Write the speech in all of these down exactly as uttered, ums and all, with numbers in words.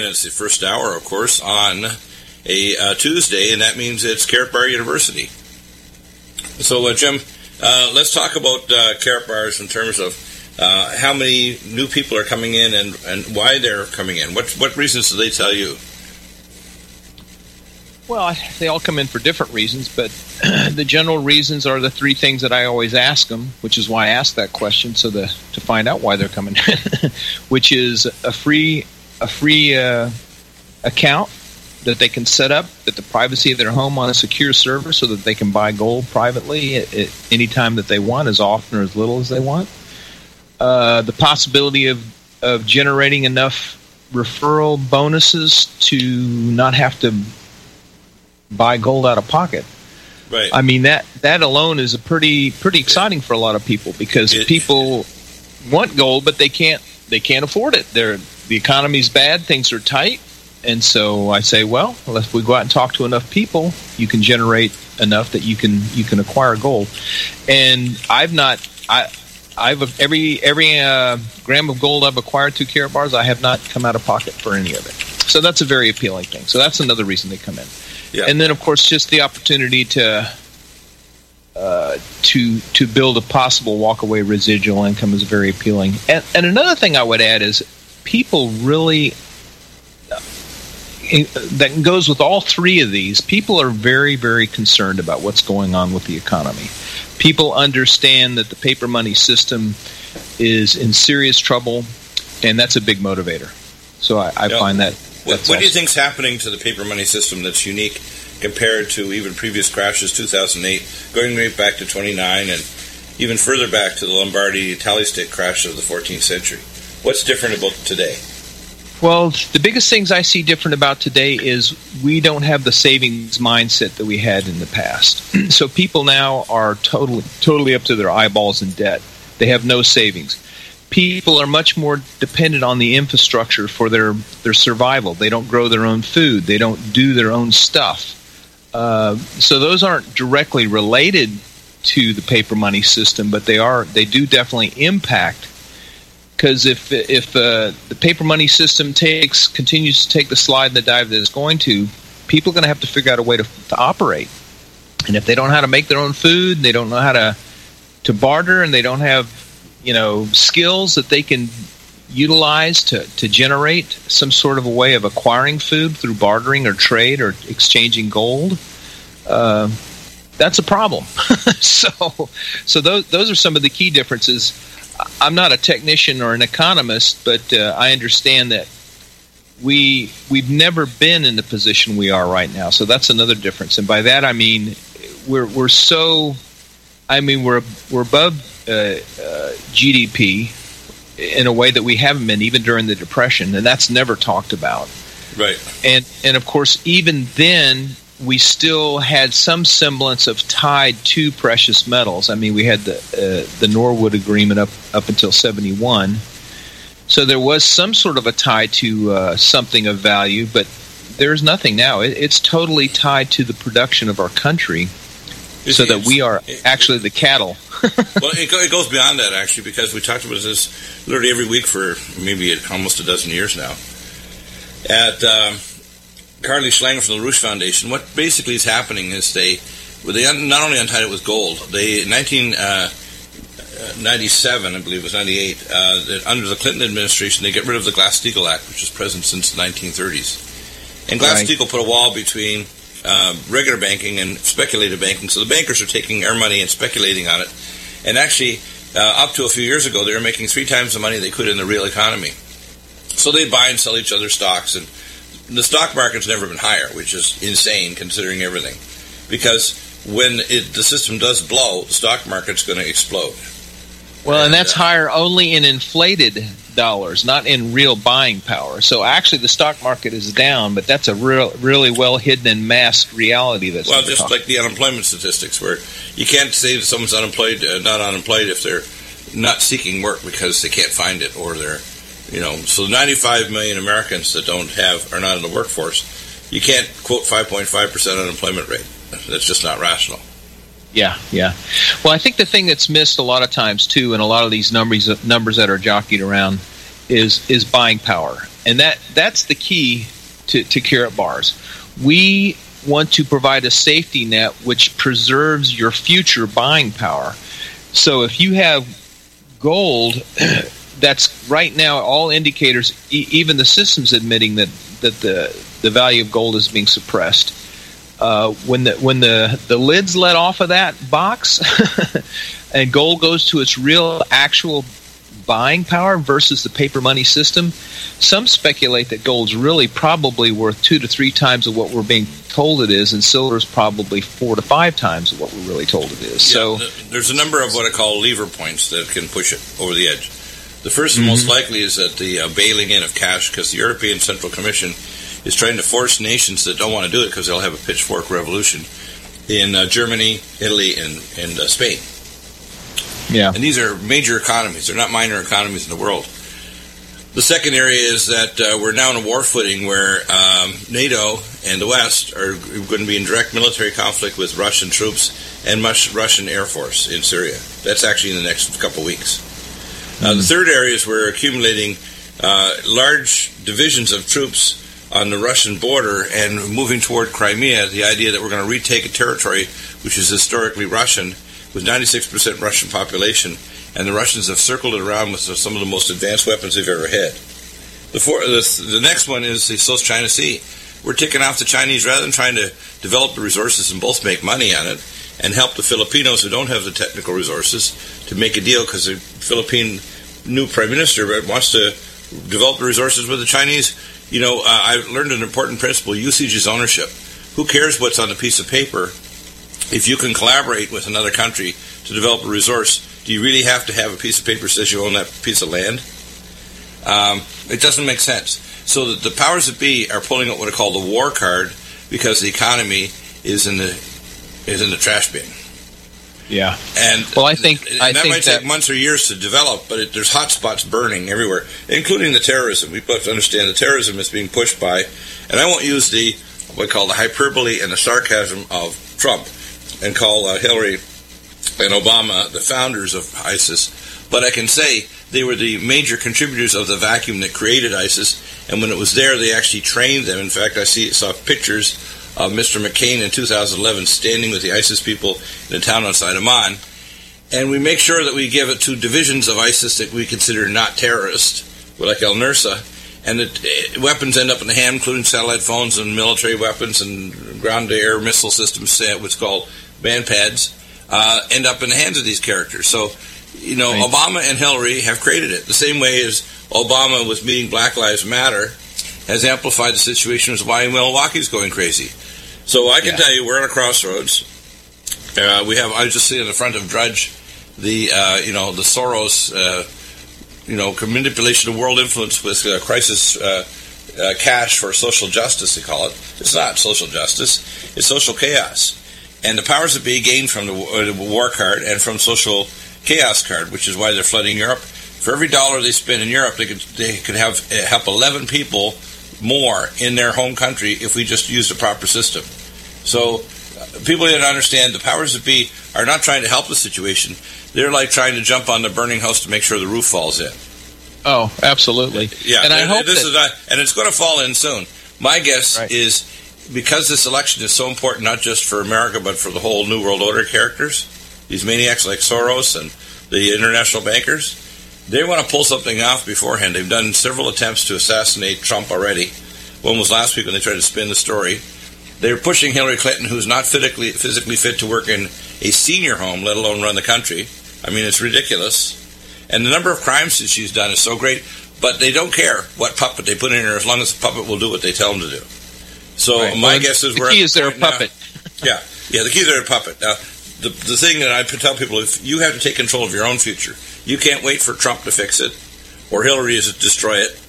It's the first hour, of course, on a uh, Tuesday, and that means it's Carrot Bar University. So, uh, Jim, uh, let's talk about uh, Carrot Bars in terms of uh, how many new people are coming in and, and why they're coming in. What what reasons do they tell you? Well, they all come in for different reasons, but the general reasons are the three things that I always ask them, which is why I asked that question, so the, to find out why they're coming in, which is a free a free uh, account that they can set up at the privacy of their home on a secure server so that they can buy gold privately at, at any time that they want, as often or as little as they want. Uh, the possibility of, of generating enough referral bonuses to not have to buy gold out of pocket. Right. I mean, that that alone is a pretty pretty exciting for a lot of people, because it, people want gold, but they can't they can't afford it. They're, the economy's bad, things are tight, and so I say, well, if we go out and talk to enough people, you can generate enough that you can you can acquire gold. And I've not I I've every every uh, gram of gold I've acquired through Carrot Bars, I have not come out of pocket for any of it. So that's a very appealing thing. So that's another reason they come in. Yeah. And then, of course, just the opportunity to uh, to to build a possible walkaway residual income is very appealing. And, and another thing I would add is people really, uh, that goes with all three of these, people are very, very concerned about what's going on with the economy. People understand that the paper money system is in serious trouble, and that's a big motivator. So I, I yep. find that. What, what do you think's happening to the paper money system that's unique compared to even previous crashes, two thousand eight, going right back to twenty-nine, and even further back to the Lombardy tally stick crash of the fourteenth century? What's different about today? Well, the biggest things I see different about today is we don't have the savings mindset that we had in the past. So people now are totally, totally up to their eyeballs in debt. They have no savings. People are much more dependent on the infrastructure for their, their survival. They don't grow their own food. They don't do their own stuff. Uh, so those aren't directly related to the paper money system, but they are. They do definitely impact. Because if if uh, the paper money system takes continues to take the slide and the dive that it's going to, people are going to have to figure out a way to, to operate. And if they don't know how to make their own food, they don't know how to to barter, and they don't have you know, skills that they can utilize to, to generate some sort of a way of acquiring food through bartering or trade or exchanging gold, uh, that's a problem. so so those, those are some of the key differences. I'm not a technician or an economist, but uh, I understand that we, we've never been in the position we are right now. So that's another difference. And by that I mean we're we're so... I mean, we're we're above uh, uh, G D P in a way that we haven't been even during the Depression, and that's never talked about. Right. And and of course, even then, we still had some semblance of tied to precious metals. I mean, we had the uh, the Norwood Agreement up up until seventy-one, so there was some sort of a tie to uh, something of value, but there's nothing now. It, it's totally tied to the production of our country. So that we are actually the cattle. Well, it, it goes beyond that, actually, because we talked about this literally every week for maybe almost a dozen years now. At um, Carly Schlang from the Roosh Foundation, what basically is happening is they, well, they un, not only untied it with gold, they in nineteen ninety-seven, I believe it was ninety-eight, uh, that under the Clinton administration, they get rid of the Glass-Steagall Act, which is present since the nineteen thirties. And Glass-Steagall right. put a wall between Uh, regular banking and speculative banking. So the bankers are taking our money and speculating on it. And actually, uh, up to a few years ago, they were making three times the money they could in the real economy. So they buy and sell each other's stocks. And the stock market's never been higher, which is insane considering everything. Because when it, the system does blow, the stock market's going to explode. Well, and, and that's uh, higher only in inflated dollars, not in real buying power. So actually the stock market is down, but that's a real, really well hidden and masked reality. That's well, just like the unemployment statistics, where you can't say that someone's unemployed, uh, not unemployed if they're not seeking work because they can't find it, or they're, you know, so ninety-five million Americans that don't have, are not in the workforce, you can't quote five point five percent unemployment rate. That's just not rational. Yeah, yeah. Well, I think the thing that's missed a lot of times, too, in a lot of these numbers numbers that are jockeyed around is is buying power. And that that's the key to, to Karatbars. We want to provide a safety net which preserves your future buying power. So if you have gold, that's right now all indicators, e- even the system's admitting that, that the, the value of gold is being suppressed. Uh, when the when the, the lid's let off of that box and gold goes to its real actual buying power versus the paper money system, some speculate that gold's really probably worth two to three times of what we're being told it is, and silver's probably four to five times of what we're really told it is. Yeah, so there's a number of what I call lever points that can push it over the edge. The first and mm-hmm. most likely is that the uh, bailing in of cash, because the European Central Commission is trying to force nations that don't want to do it because they'll have a pitchfork revolution in uh, Germany, Italy, and, and uh, Spain. Yeah. And these are major economies. They're not minor economies in the world. The second area is that uh, we're now in a war footing where um, NATO and the West are going to be in direct military conflict with Russian troops and much Russian Air Force in Syria. That's actually in the next couple of weeks. Mm-hmm. Uh, the third area is we're accumulating uh, large divisions of troops on the Russian border and moving toward Crimea, the idea that we're going to retake a territory which is historically Russian, with ninety-six percent Russian population, and the Russians have circled it around with some of the most advanced weapons they've ever had. The, four, the, the next one is the South China Sea. We're ticking off the Chinese rather than trying to develop the resources and both make money on it and help the Filipinos who don't have the technical resources to make a deal, because the Philippine new prime minister wants to develop the resources with the Chinese. You know, uh, I learned an important principle: usage is ownership. Who cares what's on the piece of paper? If you can collaborate with another country to develop a resource, do you really have to have a piece of paper that says you own that piece of land? Um, it doesn't make sense. So that the powers that be are pulling out what I call the war card, because the economy is in the is in the trash bin. Yeah. And well, I think and I that think might that, take months or years to develop, but it, there's hot spots burning everywhere, including the terrorism. We have to understand the terrorism is being pushed by, and I won't use the what I call the hyperbole and the sarcasm of Trump, and call uh, Hillary and Obama the founders of ISIS, but I can say they were the major contributors of the vacuum that created ISIS, and when it was there, they actually trained them. In fact, I see saw pictures of Mister McCain in two thousand eleven standing with the ISIS people in a town outside Amman, and we make sure that we give it to divisions of ISIS that we consider not terrorist, like El Nursa, and the weapons end up in the hand, including satellite phones and military weapons and ground-to-air missile systems, what's called MANPADS, uh, end up in the hands of these characters. So, you know, right. Obama and Hillary have created it. The same way as Obama, with meeting Black Lives Matter, has amplified the situation as why Milwaukee's going crazy. So I can yeah. tell you, we're at a crossroads. Uh, we have, I was just seeing in the front of Drudge, the, uh, you know, the Soros, uh, you know, manipulation of world influence with uh, crisis uh, uh, cash for social justice, they call it. It's not social justice. It's social chaos. And the powers that be gain from the, uh, the war card and from social chaos card, which is why they're flooding Europe. For every dollar they spend in Europe, they could they could have uh, help eleven people more in their home country if we just used a proper system. So uh, people need to understand the powers that be are not trying to help the situation. They're like trying to jump on the burning house to make sure the roof falls in. Oh, absolutely. Yeah, and I and, hope this that, is not, and it's going to fall in soon. My guess right. is, because this election is so important, not just for America, but for the whole New World Order characters, these maniacs like Soros and the international bankers, they want to pull something off beforehand. They've done several attempts to assassinate Trump already. One was last week when they tried to spin the story. They're pushing Hillary Clinton, who's not physically, physically fit to work in a senior home, let alone run the country. I mean, it's ridiculous. And the number of crimes that she's done is so great, but they don't care what puppet they put in her as long as the puppet will do what they tell them to do. So right. my well, guess is the we're key at is they're a puppet. yeah, yeah, the key is they're a puppet. Now, the the thing that I tell people is you have to take control of your own future. You can't wait for Trump to fix it, or Hillary to destroy it,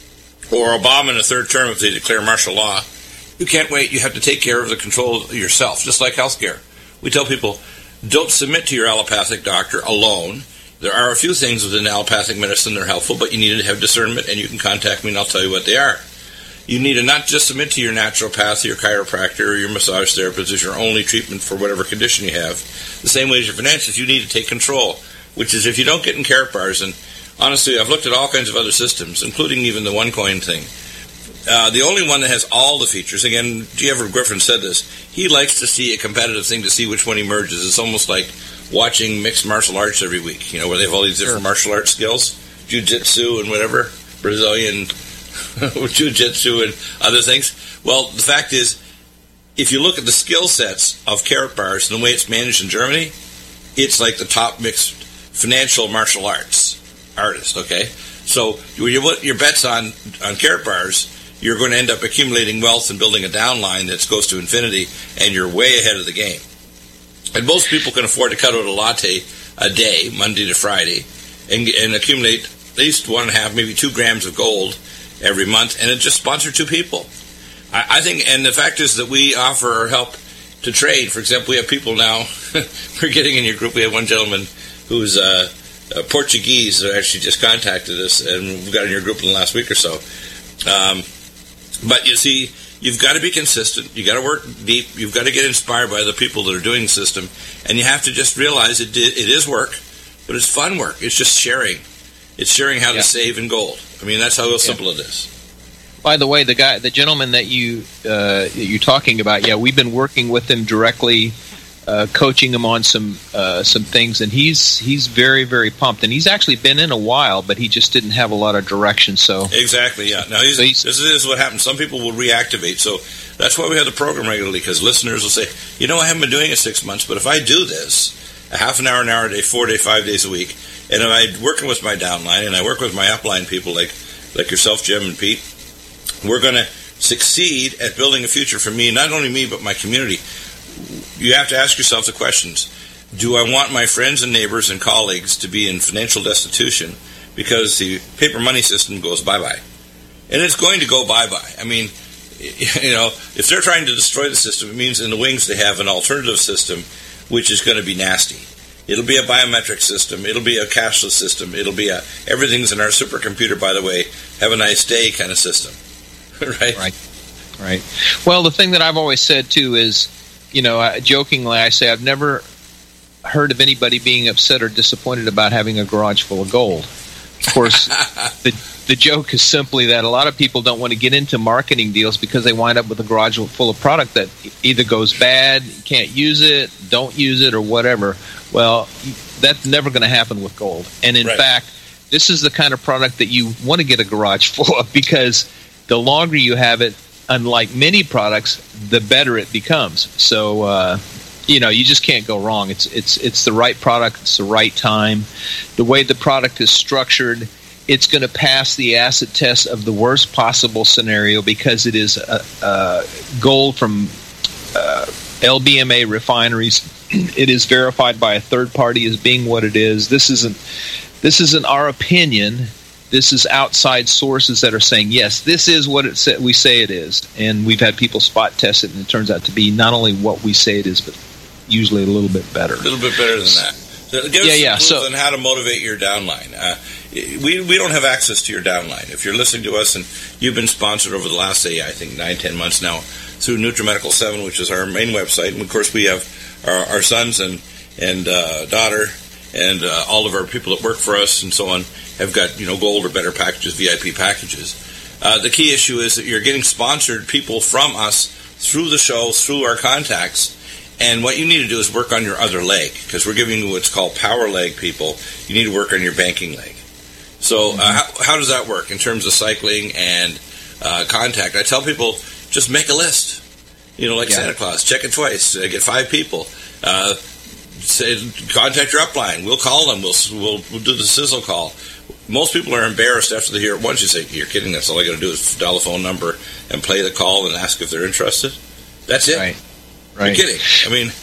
or Obama in a third term if they declare martial law. You can't wait. You have to take care of the control of yourself, just like healthcare. We tell people, don't submit to your allopathic doctor alone. There are a few things within allopathic medicine that are helpful, but you need to have discernment, and you can contact me and I'll tell you what they are. You need to not just submit to your naturopath, your chiropractor, or your massage therapist as your only treatment for whatever condition you have. The same way as your finances, you need to take control, which is if you don't get in Karatbars, and honestly, I've looked at all kinds of other systems, including even the OneCoin thing. Uh, the only one that has all the features, again, G. Everett Griffin said this, he likes to see a competitive thing to see which one emerges. It's almost like watching mixed martial arts every week, you know, where they have all these different sure. martial arts skills, jiu-jitsu and whatever, Brazilian jiu-jitsu and other things. Well, the fact is, if you look at the skill sets of Karatbars and the way it's managed in Germany, it's like the top mixed financial martial arts artist, okay? So when you put your bets on, on Karatbars, you're going to end up accumulating wealth and building a downline that goes to infinity, and you're way ahead of the game. And most people can afford to cut out a latte a day, Monday to Friday, and, and accumulate at least one and a half, maybe two grams of gold every month, and it just sponsor two people. I, I think, and the fact is that we offer our help to trade. For example, we have people now, we're getting in your group, we have one gentleman who's uh, uh, Portuguese who actually just contacted us, and we've got in your group in the last week or so. Um, but you see, you've got to be consistent, you've got to work deep, you've got to get inspired by the people that are doing the system, and you have to just realize it, it is work, but it's fun work. It's just sharing. It's sharing how yeah. to save in gold. I mean, that's how simple yeah. it is. By the way, the guy, the gentleman that you uh, you're talking about, yeah, we've been working with him directly, uh, coaching him on some uh, some things, and he's he's very very pumped. And he's actually been in a while, but he just didn't have a lot of direction. So exactly, yeah. Now he's, so he's, this is what happens. Some people will reactivate. So that's why we have the program regularly, because listeners will say, you know, I haven't been doing it six months, but if I do this, a half an hour, an hour a day, four day, five days a week, and if I'm working with my downline and I work with my upline people like like yourself, Jim and Pete, we're going to succeed at building a future for me, not only me, but my community. You have to ask yourself the questions. Do I want my friends and neighbors and colleagues to be in financial destitution because the paper money system goes bye-bye? And it's going to go bye-bye. I mean, you know, if they're trying to destroy the system, it means in the wings they have an alternative system which is going to be nasty. It'll be a biometric system. It'll be a cashless system. It'll be a everything's in our supercomputer, by the way, have a nice day kind of system. Right? Right. Right. Well, the thing that I've always said, too, is, you know, uh, jokingly, I say I've never heard of anybody being upset or disappointed about having a garage full of gold. Of course, the the joke is simply that a lot of people don't want to get into marketing deals because they wind up with a garage full of product that either goes bad, you can't use it, don't use it, or whatever. Well, that's never going to happen with gold. And in right. fact, this is the kind of product that you want to get a garage full of, because the longer you have it, unlike many products, the better it becomes. So, uh, you know, you just can't go wrong. It's it's it's the right product. It's the right time. The way the product is structured, it's going to pass the acid test of the worst possible scenario, because it is uh, uh, gold from uh, L B M A refineries. It is verified by a third party as being what it is. This isn't this isn't our opinion. This is outside sources that are saying, yes, this is what it sa- we say it is. And we've had people spot test it, and it turns out to be not only what we say it is, but usually a little bit better. A little bit better than that. So give yeah, us some yeah. clues So, on how to motivate your downline. Uh, we we don't have access to your downline. If you're listening to us and you've been sponsored over the last, say, I think nine, ten months now through NutriMedical seven, which is our main website. And, of course, we have our, our sons and, and uh, daughter and uh, all of our people that work for us and so on have got, you know, gold or better packages, V I P packages. Uh, the key issue is that you're getting sponsored people from us through the show, through our contacts, and what you need to do is work on your other leg, because we're giving you what's called power leg, people. You need to work on your banking leg. So uh, how, how does that work in terms of cycling and uh, contact? I tell people, just make a list. You know, like yeah. Santa Claus, check it twice, uh, get five people. Uh, say, contact your upline. We'll call them. We'll, we'll we'll do the sizzle call. Most people are embarrassed after they hear it once. You say, you're kidding. That's all I got to do is dial the phone number and play the call and ask if they're interested. That's it. Right. Right. You're kidding. I mean...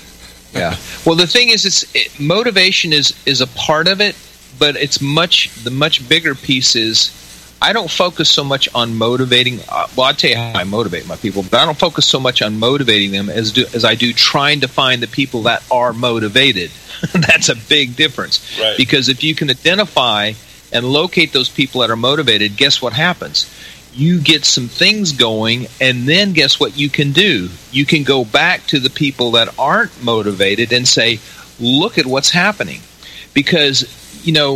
Yeah. Well, the thing is, it's it, motivation is, is a part of it, but it's much the much bigger piece is I don't focus so much on motivating. Uh, well, I'll tell you how I motivate my people, but I don't focus so much on motivating them as do, as I do trying to find the people that are motivated. That's a big difference. Right. Because if you can identify and locate those people that are motivated, guess what happens? You get some things going, and then guess what you can do? You can go back to the people that aren't motivated and say, look at what's happening. Because, you know,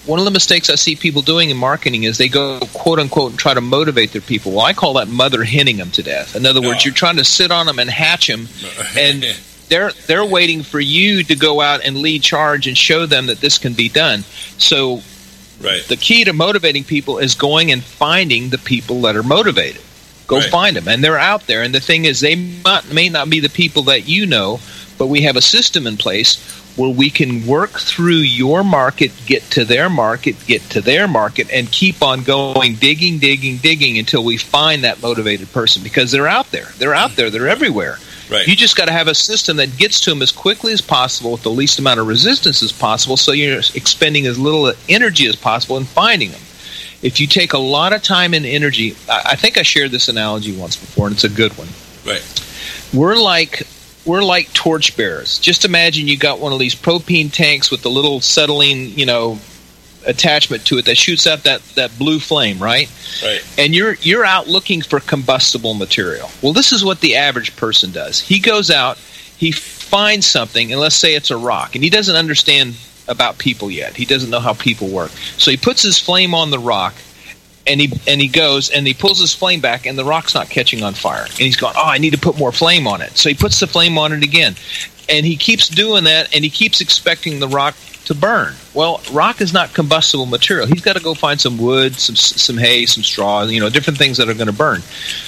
one of the mistakes I see people doing in marketing is they go, quote unquote, and try to motivate their people. Well, I call that mother henning them to death. In other words, no. you're trying to sit on them and hatch them, and they're they're waiting for you to go out and lead charge and show them that this can be done. So right. the key to motivating people is going and finding the people that are motivated. Go right. find them, and they're out there. And the thing is, they might, may not be the people that you know, but we have a system in place where we can work through your market, get to their market, get to their market, and keep on going, digging, digging, digging until we find that motivated person, because they're out there. They're out there. They're everywhere. Right. You just got to have a system that gets to them as quickly as possible with the least amount of resistance as possible, so you're expending as little energy as possible in finding them. If you take a lot of time and energy, I think I shared this analogy once before, and it's a good one. Right. We're like we're like torch bearers. Just imagine you got one of these propane tanks with the little settling, you know, attachment to it that shoots out that, that blue flame, right? Right. And you're you're out looking for combustible material. Well, this is what the average person does. He goes out, he finds something, and let's say it's a rock, and he doesn't understand about people yet. He doesn't know how people work. So he puts his flame on the rock, and he and he goes and he pulls his flame back, and the rock's not catching on fire. And he's going, oh, I need to put more flame on it. So he puts the flame on it again. And he keeps doing that, and he keeps expecting the rock to burn. Well, rock is not combustible material. He's got to go find some wood, some some hay, some straw, you know, different things that are going to burn.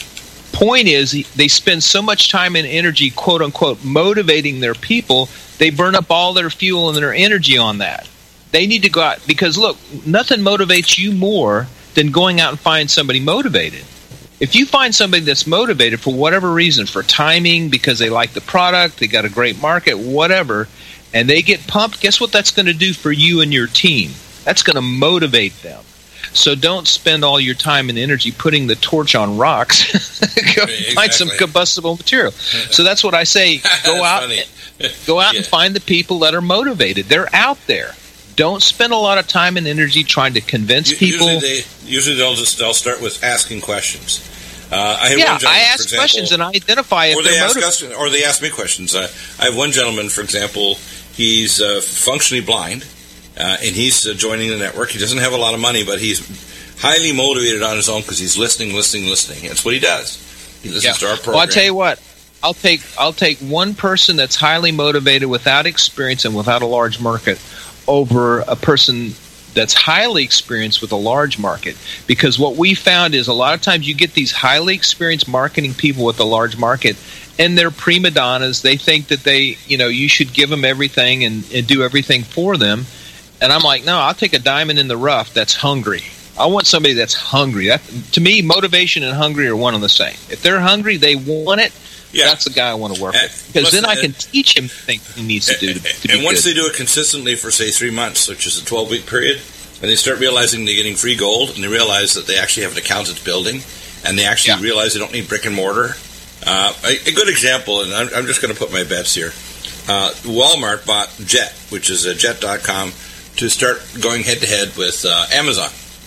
Point is, they spend so much time and energy, quote unquote, motivating their people, they burn up all their fuel and their energy on that. They need to go out, because look, nothing motivates you more than going out and find somebody motivated. If you find somebody that's motivated for whatever reason, for timing, because they like the product, they got a great market, whatever, and they get pumped, guess what that's going to do for you and your team? That's going to motivate them. So don't spend all your time and energy putting the torch on rocks. Go exactly. Find some combustible material. So that's what I say. Go out, go out yeah. and find the people that are motivated. They're out there. Don't spend a lot of time and energy trying to convince usually people. They, usually they'll just they'll start with asking questions. Uh, I have yeah, one I ask example, questions and I identify if or they they're ask motivated. us, or they ask me questions. Uh, I have one gentleman, for example. He's uh, functionally blind, uh, and he's uh, joining the network. He doesn't have a lot of money, but he's highly motivated on his own because he's listening, listening, listening. That's what he does. He listens yeah. to our program. Well, I'll tell you what. I'll take I'll take one person that's highly motivated without experience and without a large market over a person that's highly experienced with a large market. Because what we found is a lot of times you get these highly experienced marketing people with a large market, and they're prima donnas. They think that they, you know, you should give them everything and, and do everything for them. And I'm like, no, I'll take a diamond in the rough that's hungry. I want somebody that's hungry. That, to me, motivation and hungry are one and the same. If they're hungry, they want it. Yeah. That's the guy I want to work with, because then I can teach him things he needs to do to, to be And once good. they do it consistently for, say, three months, which is a twelve-week period, and they start realizing they're getting free gold, and they realize that they actually have an account at the building, and they actually yeah. realize they don't need brick and mortar. Uh, a, a good example, and I'm, I'm just going to put my bets here. Uh, Walmart bought Jet, which is a jet dot com, to start going head-to-head with uh, Amazon.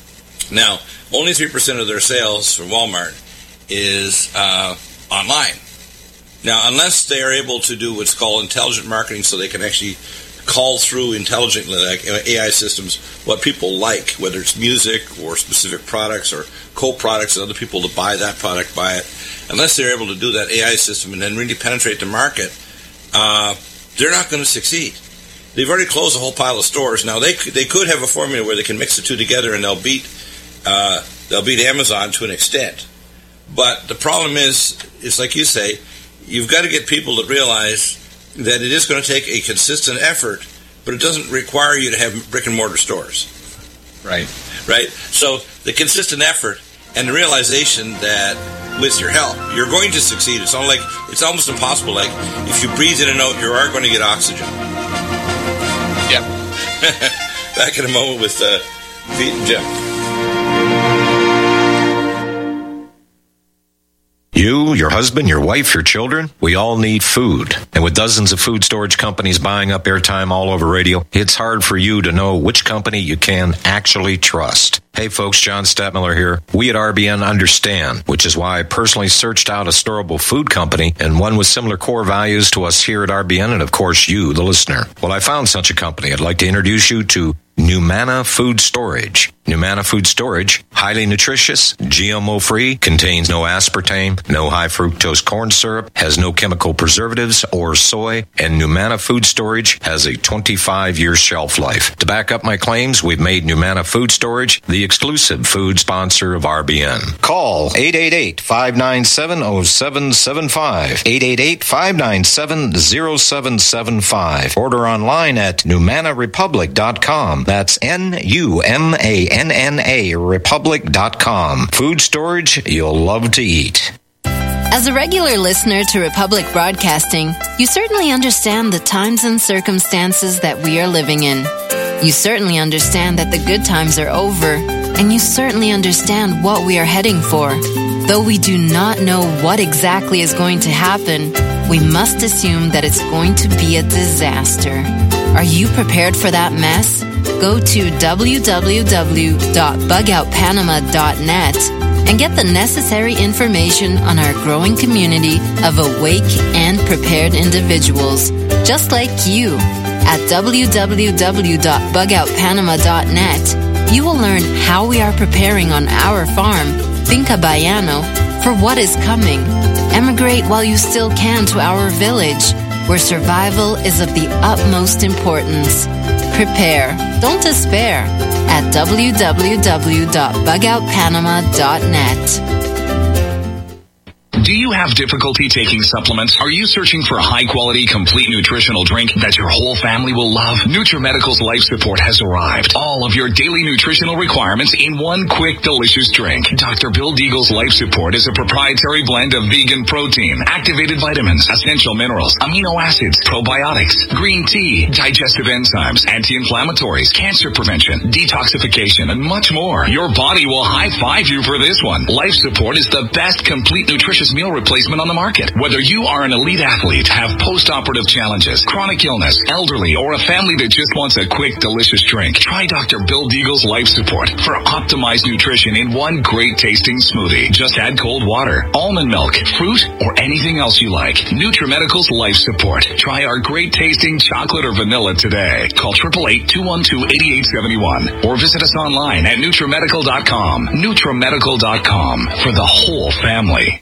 Now, only three percent of their sales for Walmart is uh, online. Now, unless they are able to do what's called intelligent marketing, so they can actually call through intelligently, like A I systems, what people like, whether it's music or specific products or co-products and other people to buy that product, buy it. Unless they're able to do that A I system and then really penetrate the market, uh, they're not going to succeed. They've already closed a whole pile of stores. Now, they they could have a formula where they can mix the two together and they'll beat uh, they'll beat Amazon to an extent. But the problem is, it's like you say, you've got to get people to realize that it is going to take a consistent effort, but it doesn't require you to have brick and mortar stores. Right. Right? So the consistent effort and the realization that with your help, you're going to succeed. It's all like it's almost impossible. Like if you breathe in and out, you are going to get oxygen. Yep. Back in a moment with uh, Pete and Jim. You, your husband, your wife, your children, we all need food. And with dozens of food storage companies buying up airtime all over radio, it's hard for you to know which company you can actually trust. Hey folks, John Stadtmiller here. We at R B N understand, which is why I personally searched out a storable food company and one with similar core values to us here at R B N and of course you, the listener. Well, I found such a company. I'd like to introduce you to Numana Food Storage. Numana Food Storage, highly nutritious, G M O-free, contains no aspartame, no high-fructose corn syrup, has no chemical preservatives or soy, and Numana Food Storage has a twenty-five year shelf life. To back up my claims, we've made Numana Food Storage the exclusive food sponsor of R B N. Call eight eight eight, five nine seven, zero seven seven five, eight eight eight, five nine seven, zero seven seven five. Order online at numana republic dot com. That's N U M A N N A republic dot com. Food storage you'll love to eat. As a regular listener to Republic Broadcasting, you certainly understand the times and circumstances that we are living in. You certainly understand that the good times are over, and you certainly understand what we are heading for. Though we do not know what exactly is going to happen, we must assume that it's going to be a disaster. Are you prepared for that mess? Go to w w w dot bug out panama dot net and get the necessary information on our growing community of awake and prepared individuals, just like you. At w w w dot bug out panama dot net, you will learn how we are preparing on our farm, Finca Bayano, for what is coming. Emigrate while you still can to our village, where survival is of the utmost importance. Prepare, don't despair, at w w w dot bug out panama dot net. Do you have difficulty taking supplements? Are you searching for a high-quality, complete nutritional drink that your whole family will love? NutriMedical's Life Support has arrived. All of your daily nutritional requirements in one quick, delicious drink. Doctor Bill Deagle's Life Support is a proprietary blend of vegan protein, activated vitamins, essential minerals, amino acids, probiotics, green tea, digestive enzymes, anti-inflammatories, cancer prevention, detoxification, and much more. Your body will high-five you for this one. Life Support is the best complete nutritious meal replacement on the market. Whether you are an elite athlete, have post-operative challenges, chronic illness, elderly, or a family that just wants a quick, delicious drink, try Doctor Bill Deagle's Life Support for optimized nutrition in one great tasting smoothie. Just add cold water, almond milk, fruit, or anything else you like. NutriMedical's Life Support. Try our great tasting chocolate or vanilla today. Call eight eight eight, two one two, eight eight seven one or visit us online at nutrimedical dot com. nutrimedical dot com for the whole family.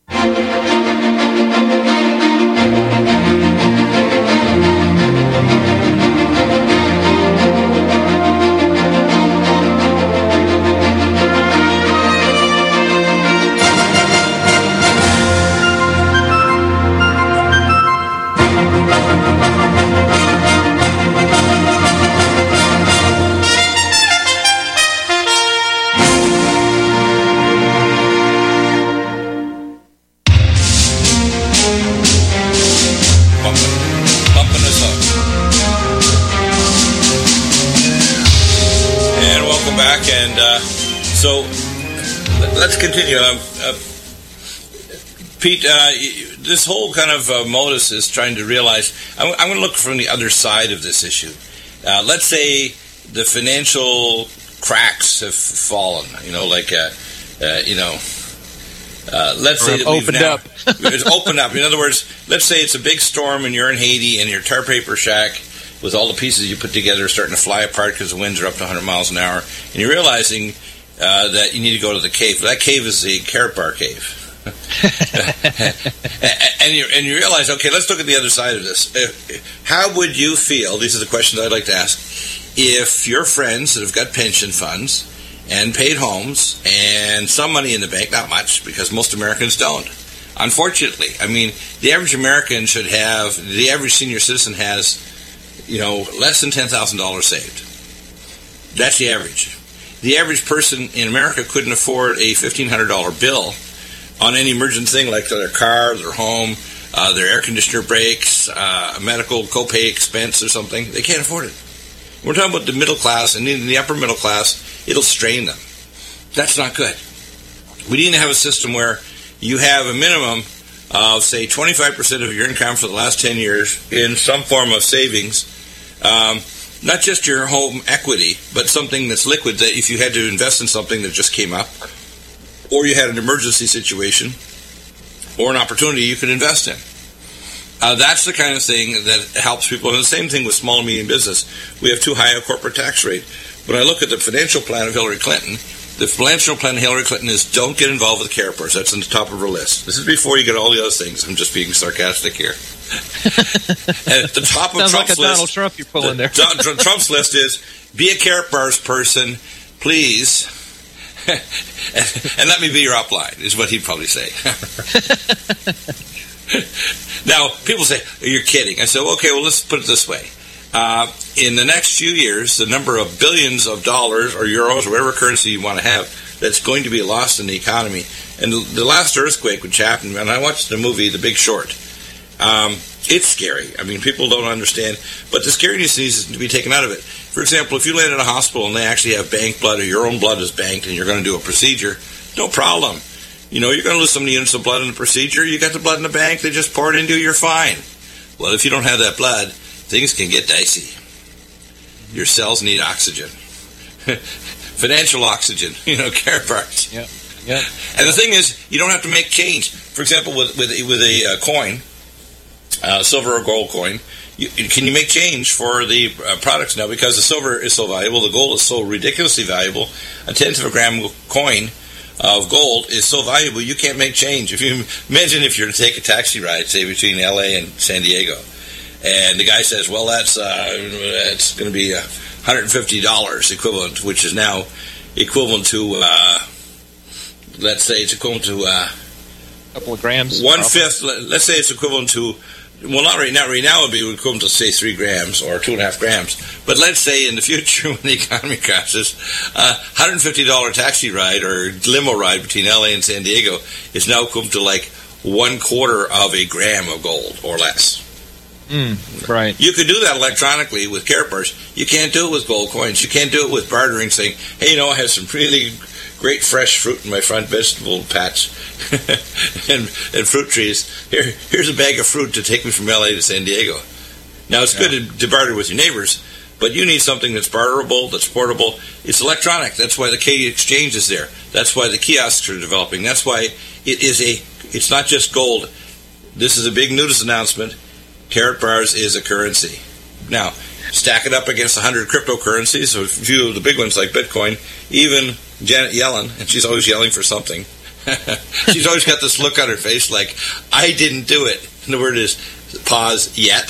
And uh, so let's continue. Um, uh, Pete, uh, this whole kind of uh, modus is trying to realize, I'm, I'm going to look from the other side of this issue. Uh, let's say the financial cracks have fallen, you know, like, uh, uh, you know, uh, let's or say that we've opened now, up. It's opened up. In other words, let's say it's a big storm and you're in Haiti and your tar paper shack with all the pieces you put together starting to fly apart because the winds are up to one hundred miles an hour, and you're realizing uh, that you need to go to the cave. That cave is the Carrot Bar Cave. and, you, and you realize, okay, let's look at the other side of this. If, how would you feel, these are the questions I'd like to ask, if your friends that have got pension funds and paid homes and some money in the bank, not much, because most Americans don't. Unfortunately, I mean, the average American should have, the average senior citizen has, you know, less than ten thousand dollars saved. That's the average. The average person in America couldn't afford a fifteen hundred dollars bill on any emergent thing like their car, their home, uh, their air conditioner breaks, uh, a medical copay expense or something. They can't afford it. We're talking about the middle class, and in the upper middle class, it'll strain them. That's not good. We need to have a system where you have a minimum of, say, twenty-five percent of your income for the last ten years in some form of savings. Um, not just your home equity, but something that's liquid that if you had to invest in something that just came up, or you had an emergency situation, or an opportunity you could invest in. Uh, that's the kind of thing that helps people. And the same thing with small and medium business. We have too high a corporate tax rate. When I look at the financial plan of Hillary Clinton, the financial plan of Hillary Clinton is don't get involved with CarePers. That's on the top of her list. This is before you get all the other things. I'm just being sarcastic here. And at the top of Sounds Trump's like a list, Donald Trump you're pulling there. the, Trump's list is be a CarePers person, please. and, and let me be your upline, is what he'd probably say. Now, people say, you're kidding. I said, well, okay, well, let's put it this way. Uh, in the next few years, the number of billions of dollars or euros or whatever currency you want to have that's going to be lost in the economy. And the, the last earthquake, which happened, and I watched the movie The Big Short, um, it's scary. I mean, people don't understand, but the scariness needs to be taken out of it. For example, if you land in a hospital and they actually have bank blood or your own blood is banked and you're going to do a procedure, no problem. You know, you're going to lose some units of blood in the procedure. You got the blood in the bank, they just pour it into you, you're fine. Well, if you don't have that blood, things can get dicey. Your cells need oxygen. Financial oxygen, you know, CarePers. Yeah, yeah. And the thing is, you don't have to make change. For example, with with, with a uh, coin, uh, silver or gold coin, you, can you make change for the uh, products now? Because the silver is so valuable, the gold is so ridiculously valuable, a tenth of a gram coin of gold is so valuable, you can't make change. If you imagine if you're to take a taxi ride, say between L A and San Diego, and the guy says, well, that's uh, it's going to be uh, one hundred fifty dollars equivalent, which is now equivalent to, uh, let's say it's equivalent to uh, a couple of grams. One-fifth, let's say it's equivalent to, well, not right now. Right now it would be equivalent to, say, three grams or two and a half grams. But let's say in the future when the economy crashes, a uh, one hundred fifty dollars taxi ride or limo ride between L A and San Diego is now equivalent to like one quarter of a gram of gold or less. Mm, right. You could do that electronically with CarePers. You can't do it with gold coins. You can't do it with bartering, saying, hey, you know, I have some really great fresh fruit in my front vegetable patch and, and fruit trees. Here, here's a bag of fruit to take me from L A to San Diego. Now, it's yeah. good to, to barter with your neighbors, but you need something that's barterable, that's portable. It's electronic. That's why the K exchange is there. That's why the kiosks are developing. That's why it is a, it's not just gold. This is a big news announcement. CarePers is a currency. Now, stack it up against one hundred cryptocurrencies, so a few of the big ones like Bitcoin, even Janet Yellen, and she's always yelling for something. She's always got this look on her face like, I didn't do it. And the word is, pause, yet.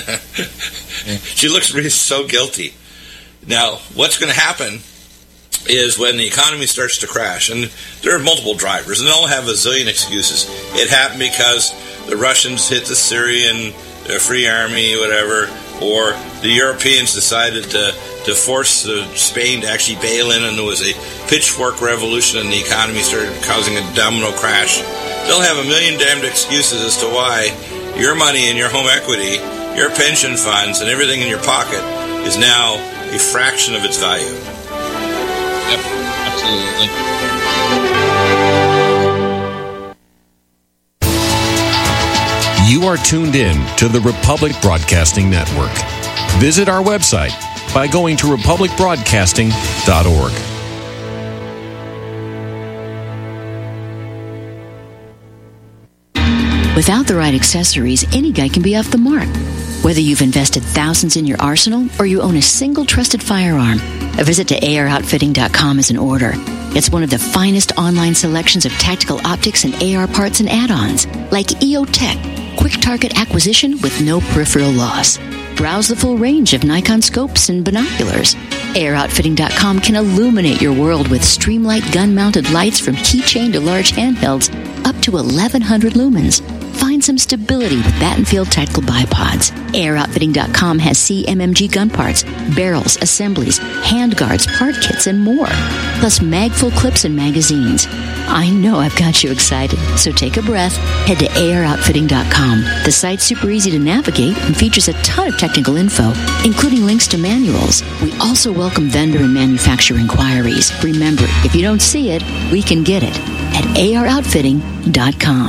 She looks really so guilty. Now, what's going to happen is when the economy starts to crash, and there are multiple drivers, and they'll have a zillion excuses. It happened because the Russians hit the Syrian the Free Army, whatever, or the Europeans decided to, to force uh, Spain to actually bail in, and there was a pitchfork revolution and the economy started causing a domino crash. They'll have a million damned excuses as to why your money and your home equity, your pension funds, and everything in your pocket is now a fraction of its value. Yep, absolutely. You are tuned in to the Republic Broadcasting Network. Visit our website by going to republic broadcasting dot org. Without the right accessories, any guy can be off the mark. Whether you've invested thousands in your arsenal or you own a single trusted firearm, a visit to A R outfitting dot com is in order. It's one of the finest online selections of tactical optics and A R parts and add-ons, like E O Tech, quick target acquisition with no peripheral loss. Browse the full range of Nikon scopes and binoculars. A R outfitting dot com can illuminate your world with Streamlight gun-mounted lights from keychain to large handhelds, up to eleven hundred lumens. Find some stability with Battenfield Tactical Bipods. A R outfitting dot com has C M M G gun parts, barrels, assemblies, handguards, part kits, and more. Plus mag-full clips and magazines. I know I've got you excited, so take a breath. Head to A R outfitting dot com. The site's super easy to navigate and features a ton of technical info, including links to manuals. We also welcome vendor and manufacturer inquiries. Remember, if you don't see it, we can get it at A R outfitting dot com.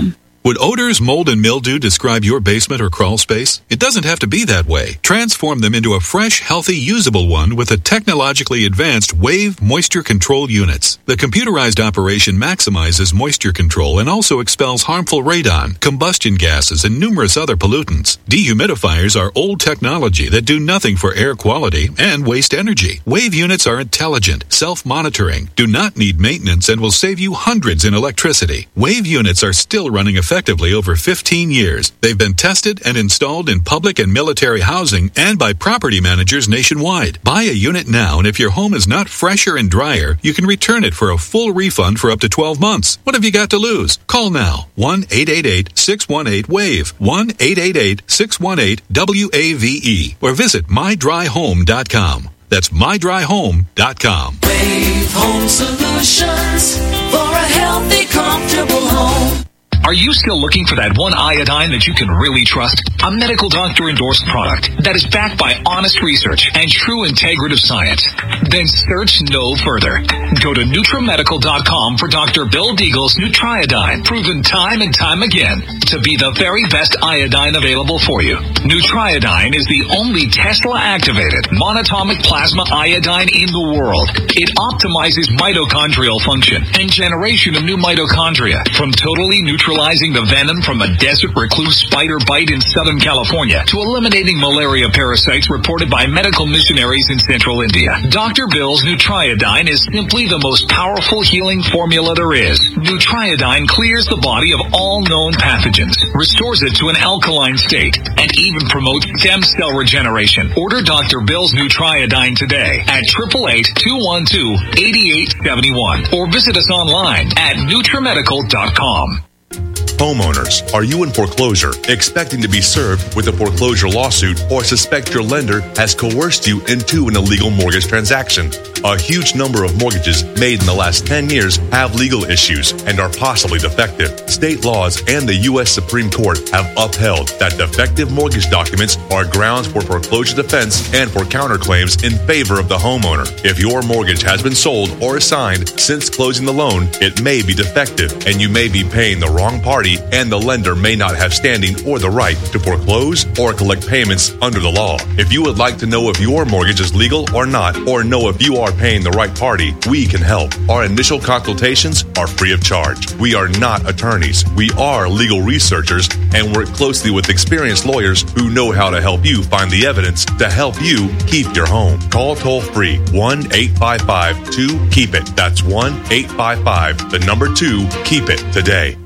Would odors, mold, and mildew describe your basement or crawl space? It doesn't have to be that way. Transform them into a fresh, healthy, usable one with the technologically advanced Wave Moisture Control Units. The computerized operation maximizes moisture control and also expels harmful radon, combustion gases, and numerous other pollutants. Dehumidifiers are old technology that do nothing for air quality and waste energy. Wave units are intelligent, self-monitoring, do not need maintenance, and will save you hundreds in electricity. Wave units are still running effectively effectively over fifteen years. They've been tested and installed in public and military housing and by property managers nationwide. Buy a unit now, and if your home is not fresher and drier, you can return it for a full refund for up to twelve months. What have you got to lose? Call now. one eight eight eight, six one eight, W A V E. one eight eight eight, six one eight, W A V E. Or visit my dry home dot com. That's my dry home dot com. Wave Home Solutions for a healthy, comfortable home. Are you still looking for that one iodine that you can really trust? A medical doctor endorsed product that is backed by honest research and true integrative science? Then search no further. Go to Nutramedical dot com for Doctor Bill Deagle's Nutriodine, proven time and time again to be the very best iodine available for you. Nutriodine is the only Tesla-activated monatomic plasma iodine in the world. It optimizes mitochondrial function and generation of new mitochondria from totally neutral the venom from a desert recluse spider bite in Southern California to eliminating malaria parasites reported by medical missionaries in central India. Doctor Bill's Nutriodine is simply the most powerful healing formula there is. Nutriodine clears the body of all known pathogens, restores it to an alkaline state, and even promotes stem cell regeneration. Order Doctor Bill's Nutriodine today at eight eight eight, two one two, eight eight seven one or visit us online at Nutramedical dot com. Homeowners, are you in foreclosure, expecting to be served with a foreclosure lawsuit, or suspect your lender has coerced you into an illegal mortgage transaction? A huge number of mortgages made in the last ten years have legal issues and are possibly defective. State laws and the U S Supreme Court have upheld that defective mortgage documents are grounds for foreclosure defense and for counterclaims in favor of the homeowner. If your mortgage has been sold or assigned since closing the loan, it may be defective and you may be paying the wrong party, and the lender may not have standing or the right to foreclose or collect payments under the law. If you would like to know if your mortgage is legal or not, or know if you are paying the right party, we can help. Our initial consultations are free of charge. We are not attorneys. We are legal researchers and work closely with experienced lawyers who know how to help you find the evidence to help you keep your home. Call toll free one eight five five two keep it. That's one eight five five, the number two, keep it today.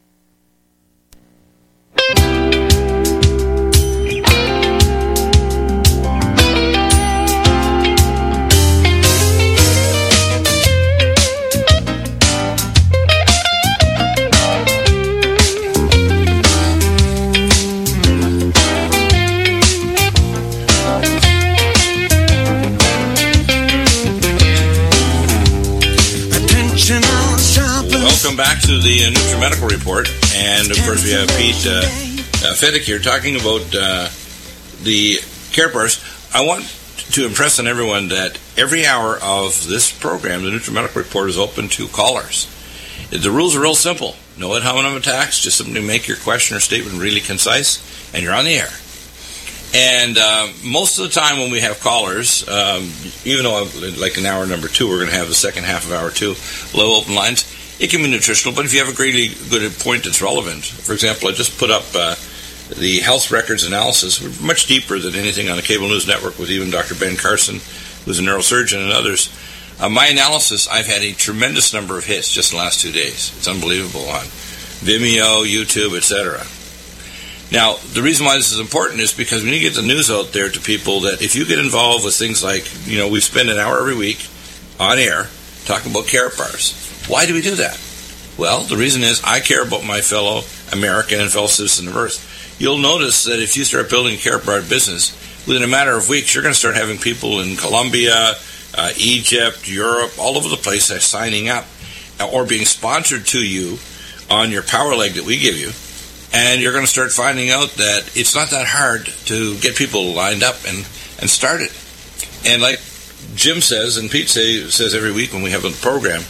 Welcome back to the uh, Nutramedical Report, and of course we have Pete uh, uh, Fedek here talking about uh, the Care Bars. I want to impress on everyone that every hour of this program, the Nutramedical Report, is open to callers. The rules are real simple. No ad hominem attacks, just simply make your question or statement really concise, and you're on the air. And uh, most of the time when we have callers, um, even though like in hour number two, we're going to have the second half of hour two, low open lines, it can be nutritional, but if you have a really good point that's relevant, for example, I just put up uh, the health records analysis, much deeper than anything on the cable news network with even Doctor Ben Carson, who's a neurosurgeon, and others. Uh, my analysis, I've had a tremendous number of hits just in the last two days. It's unbelievable on Vimeo, YouTube, et cetera. Now, the reason why this is important is because we need to get the news out there to people that if you get involved with things like, you know, we spend an hour every week on air talking about carrot bars. Why do we do that? Well, the reason is I care about my fellow American and fellow citizen of Earth. You'll notice that if you start building a carrot bar business, within a matter of weeks, you're going to start having people in Colombia, uh, Egypt, Europe, all over the place that are signing up or being sponsored to you on your power leg that we give you. And you're going to start finding out that it's not that hard to get people lined up and, and started. And like Jim says, and Pete say, says every week when we have a program,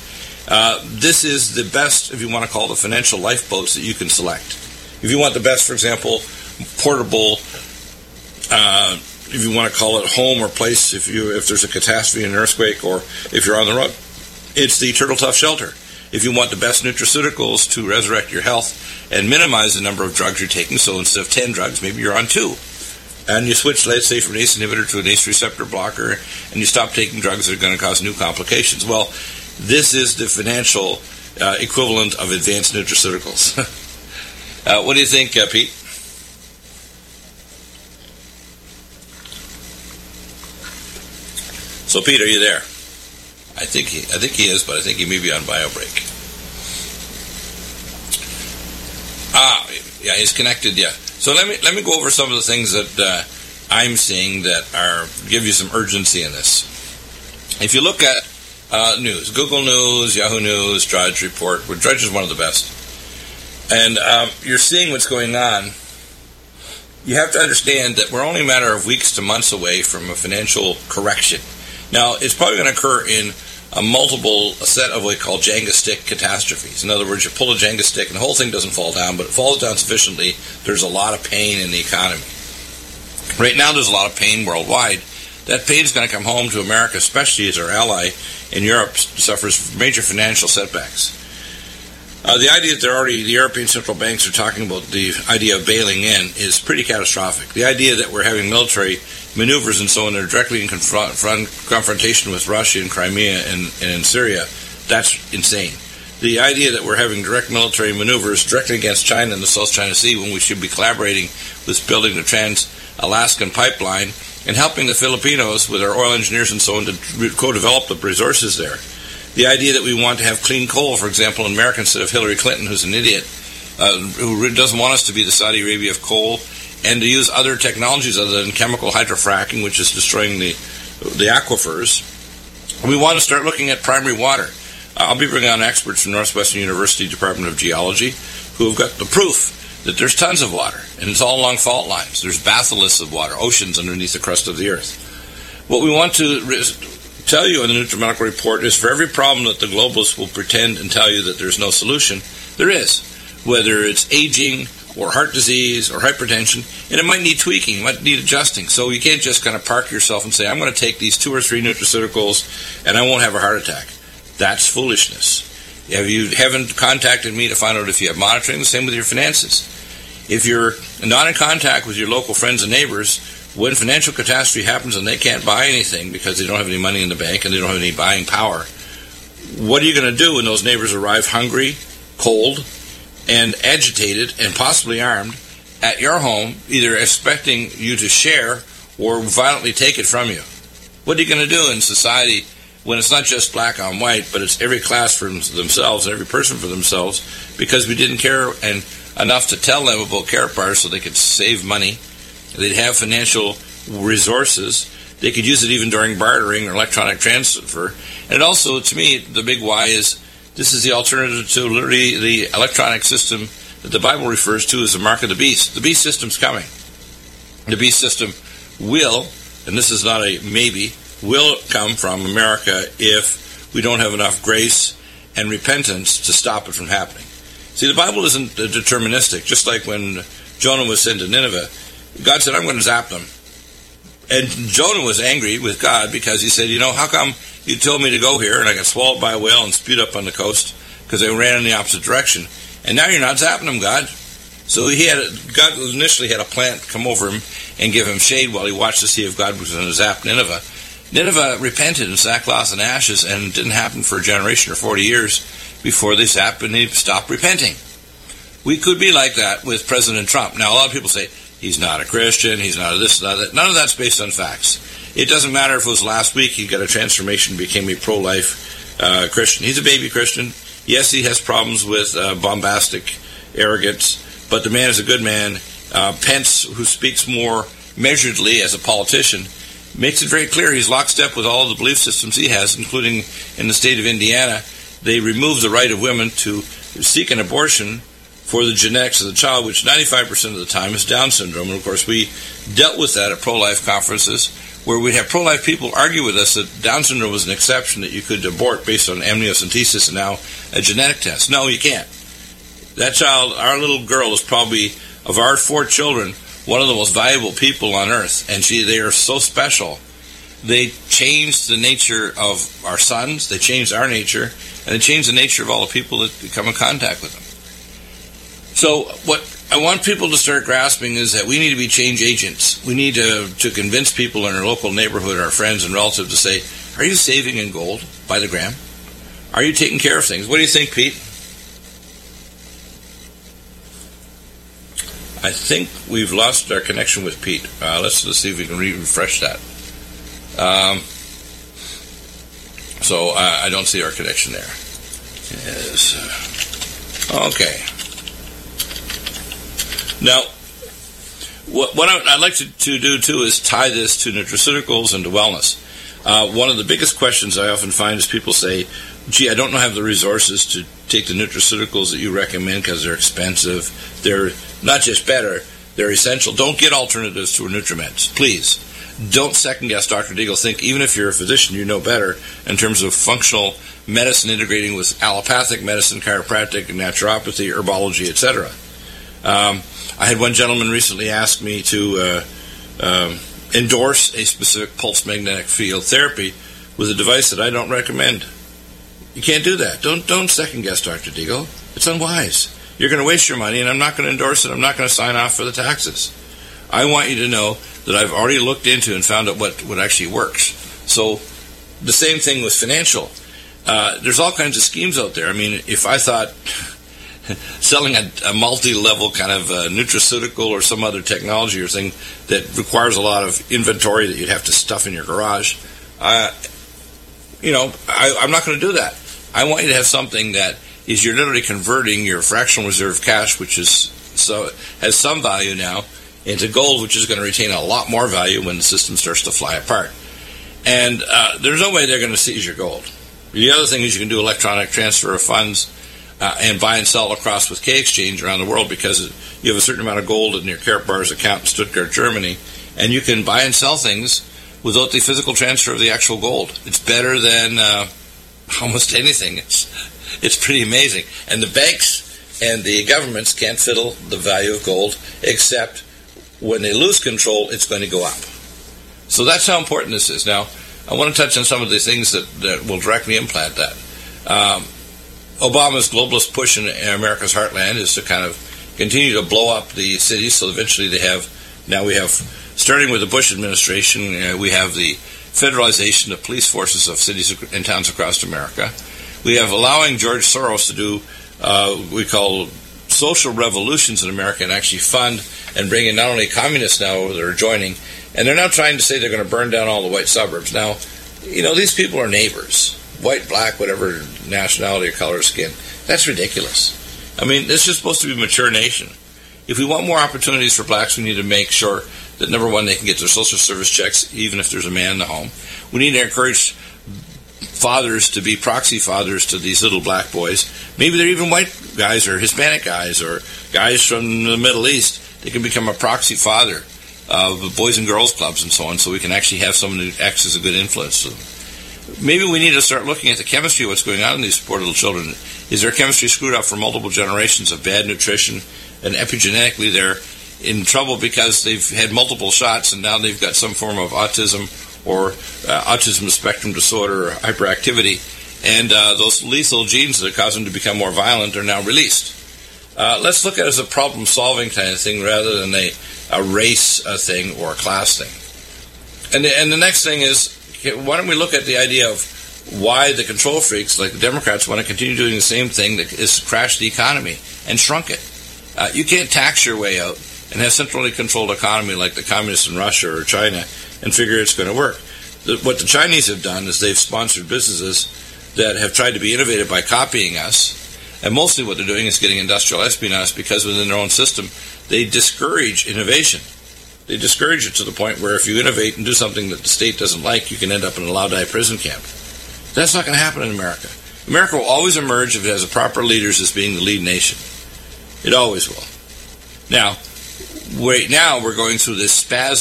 Uh, this is the best, if you want to call it, the financial lifeboats that you can select. If you want the best, for example, portable, uh, if you want to call it home or place, if you if there's a catastrophe, an earthquake, or if you're on the road, it's the Turtle Tough Shelter. If you want the best nutraceuticals to resurrect your health and minimize the number of drugs you're taking, so instead of ten drugs, maybe you're on two. And you switch, let's say, from an ACE inhibitor to an ACE receptor blocker, and you stop taking drugs that are going to cause new complications. Well, this is the financial uh, equivalent of advanced nutraceuticals. uh, what do you think, uh, Pete? So, Pete, are you there? I think he, I think he is, but I think he may be on bio break. Ah, yeah, he's connected. Yeah. So let me let me go over some of the things that uh, I'm seeing that are give you some urgency in this. If you look at uh, news, Google News, Yahoo News, Drudge Report, well, Drudge is one of the best, and um, you're seeing what's going on. You have to understand that we're only a matter of weeks to months away from a financial correction. Now, it's probably going to occur in a multiple a set of what we call Jenga stick catastrophes. In other words, you pull a Jenga stick and the whole thing doesn't fall down, but it falls down sufficiently, there's a lot of pain in the economy. Right now, there's a lot of pain worldwide. That pain is going to come home to America, especially as our ally in Europe suffers major financial setbacks. Uh, the idea that they're already, the European central banks are talking about the idea of bailing in is pretty catastrophic. The idea that we're having military maneuvers and so on, they're directly in confront, front, confrontation with Russia and Crimea and, and in Syria, that's insane. The idea that we're having direct military maneuvers directly against China in the South China Sea when we should be collaborating with building the Trans-Alaskan pipeline and helping the Filipinos with our oil engineers and so on to co-develop the resources there. The idea that we want to have clean coal, for example, in America instead of Hillary Clinton, who's an idiot, uh, who doesn't want us to be the Saudi Arabia of coal, and to use other technologies other than chemical hydrofracking, which is destroying the the aquifers. We want to start looking at primary water. Uh, I'll be bringing on experts from Northwestern University Department of Geology who have got the proof that there's tons of water, and it's all along fault lines. There's batholiths of water, oceans underneath the crust of the earth. What we want to re- tell you in the NutriMedical Report is for every problem that the globalists will pretend and tell you that there's no solution, there is. Whether it's aging or heart disease or hypertension, and it might need tweaking, it might need adjusting. So you can't just kind of park yourself and say, I'm going to take these two or three nutraceuticals and I won't have a heart attack. That's foolishness. If you haven't contacted me to find out if you have monitoring, the same with your finances. If you're not in contact with your local friends and neighbors, when financial catastrophe happens and they can't buy anything because they don't have any money in the bank and they don't have any buying power, what are you going to do when those neighbors arrive hungry, cold, and agitated and possibly armed at your home, either expecting you to share or violently take it from you? What are you going to do in society when it's not just black on white, but it's every class for themselves and every person for themselves, because we didn't care and enough to tell them about Karatbars so they could save money, they'd have financial resources, they could use it even during bartering or electronic transfer. And also, to me, the big why is this is the alternative to literally the electronic system that the Bible refers to as the mark of the beast. The beast system's coming. The beast system will, and this is not a maybe, will come from America if we don't have enough grace and repentance to stop it from happening. See, the Bible isn't deterministic. Just like when Jonah was sent to Nineveh, God said, I'm going to zap them. And Jonah was angry with God because he said, you know, how come you told me to go here and I got swallowed by a whale and spewed up on the coast because they ran in the opposite direction. And now you're not zapping them, God. So he had a, God initially had a plant come over him and give him shade while he watched to see if God was going to zap Nineveh. Nineveh repented in sackcloth and ashes, and it didn't happen for a generation or forty years before they zapped and they stopped repenting. We could be like that with President Trump. Now, a lot of people say, he's not a Christian, he's not a this, not that. None of that's based on facts. It doesn't matter if it was last week he got a transformation and became a pro-life uh, Christian. He's a baby Christian. Yes, he has problems with uh, bombastic arrogance, but the man is a good man. Uh, Pence, who speaks more measuredly as a politician, makes it very clear he's lockstep with all the belief systems he has, including in the state of Indiana. They removed the right of women to seek an abortion for the genetics of the child, which ninety-five percent of the time is Down syndrome. And, of course, we dealt with that at pro-life conferences where we'd have pro-life people argue with us that Down syndrome was an exception, that you could abort based on amniocentesis and now a genetic test. No, you can't. That child, our little girl, is probably, of our four children, one of the most valuable people on earth, and she, they are so special. They changed the nature of our sons, they changed our nature, and they changed the nature of all the people that come in contact with them. So what I want people to start grasping is that we need to be change agents. We need to, to convince people in our local neighborhood, our friends and relatives, to say, are you saving in gold by the gram? Are you taking care of things? What do you think, Pete? I think we've lost our connection with Pete. Uh, let's, let's see if we can re- refresh that. Um, so uh, I don't see our connection there. Yes. Okay. Now, what, what I, I'd like to, to do, too, is tie this to nutraceuticals and to wellness. Uh, one of the biggest questions I often find is people say, gee, I don't have the resources to take the nutraceuticals that you recommend because they're expensive. They're not just better, they're essential. Don't get alternatives to NutriMeds, please. Don't second-guess Doctor Deagle. Think, even if you're a physician, you know better in terms of functional medicine integrating with allopathic medicine, chiropractic, naturopathy, herbology, et cetera. Um, I had one gentleman recently ask me to uh, um, endorse a specific pulse magnetic field therapy with a device that I don't recommend. You can't do that. Don't don't second-guess Doctor Deagle. It's unwise. You're going to waste your money, and I'm not going to endorse it. I'm not going to sign off for the taxes. I want you to know that I've already looked into and found out what, what actually works. So the same thing with financial. Uh, there's all kinds of schemes out there. I mean, if I thought selling a, a multi-level kind of uh, nutraceutical or some other technology or thing that requires a lot of inventory that you'd have to stuff in your garage, uh, you know, I, I'm not going to do that. I want you to have something that is you're literally converting your fractional reserve cash, which is so has some value now, into gold, which is going to retain a lot more value when the system starts to fly apart. And uh, there's no way they're going to seize your gold. The other thing is you can do electronic transfer of funds uh, and buy and sell across with K-Exchange around the world, because you have a certain amount of gold in your Karatbars account in Stuttgart, Germany, and you can buy and sell things without the physical transfer of the actual gold. It's better than uh, almost anything. It's, it's pretty amazing. And the banks and the governments can't fiddle the value of gold, except when they lose control, it's going to go up. So that's how important this is. Now, I want to touch on some of the things that, that will directly implant that. Um, Obama's globalist push in America's heartland is to kind of continue to blow up the cities, so eventually they have, now we have, starting with the Bush administration, uh, we have the federalization of police forces of cities and towns across America. We have allowing George Soros to do, uh, we call social revolutions in America, and actually fund and bring in not only communists now that are joining, and they're now trying to say they're going to burn down all the white suburbs. Now, you know, these people are neighbors, white, black, whatever nationality or color of skin. That's ridiculous. I mean, this is supposed to be a mature nation. If we want more opportunities for blacks, we need to make sure that, number one, they can get their social service checks, even if there's a man in the home. We need to encourage fathers to be proxy fathers to these little black boys. Maybe they're even white guys or Hispanic guys or guys from the Middle East. They can become a proxy father of boys and girls clubs and so on, so we can actually have someone who acts as a good influence to them. Maybe we need to start looking at the chemistry of what's going on in these poor little children. Is their chemistry screwed up for multiple generations of bad nutrition, and epigenetically they're in trouble because they've had multiple shots and now they've got some form of autism or uh, autism spectrum disorder or hyperactivity, and uh, those lethal genes that cause them to become more violent are now released. Uh, let's look at it as a problem-solving kind of thing rather than a, a race uh, thing or a class thing. And the, and the next thing is, why don't we look at the idea of why the control freaks, like the Democrats, want to continue doing the same thing that is crash the economy and shrunk it. Uh, you can't tax your way out and have centrally controlled economy like the communists in Russia or China and figure it's going to work. The, what the Chinese have done is they've sponsored businesses that have tried to be innovative by copying us, and mostly what they're doing is getting industrial espionage, because within their own system they discourage innovation. They discourage it to the point where if you innovate and do something that the state doesn't like, you can end up in a Laodai prison camp. That's not going to happen in America. America will always emerge if it has the proper leaders as being the lead nation. It always will. Now, right now we're going through this spasm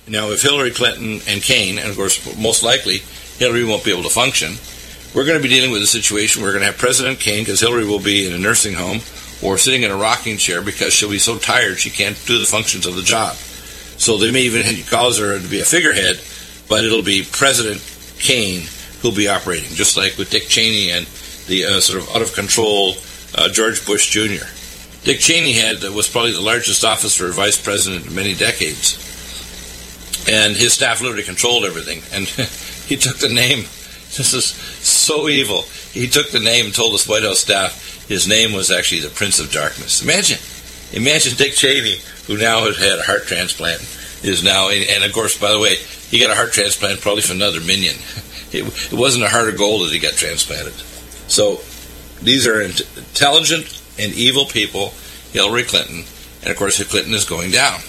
Now, if Hillary Clinton and Kaine, and of course, most likely, Hillary won't be able to function, we're going to be dealing with a situation where we're going to have President Kaine, because Hillary will be in a nursing home or sitting in a rocking chair because she'll be so tired she can't do the functions of the job. So they may even cause her to be a figurehead, but it'll be President Kaine who'll be operating, just like with Dick Cheney and the uh, sort of out-of-control uh, George Bush Junior Dick Cheney had uh, was probably the largest office for a vice president in many decades, and his staff literally controlled everything. And he took the name. This is so evil. He took the name and told his White House staff his name was actually the Prince of Darkness. Imagine, imagine Dick Cheney, who now has had a heart transplant, is now, and of course, by the way, he got a heart transplant probably from another minion. It, it wasn't a heart of gold that he got transplanted. So these are intelligent and evil people, Hillary Clinton, and of course Clinton is going down.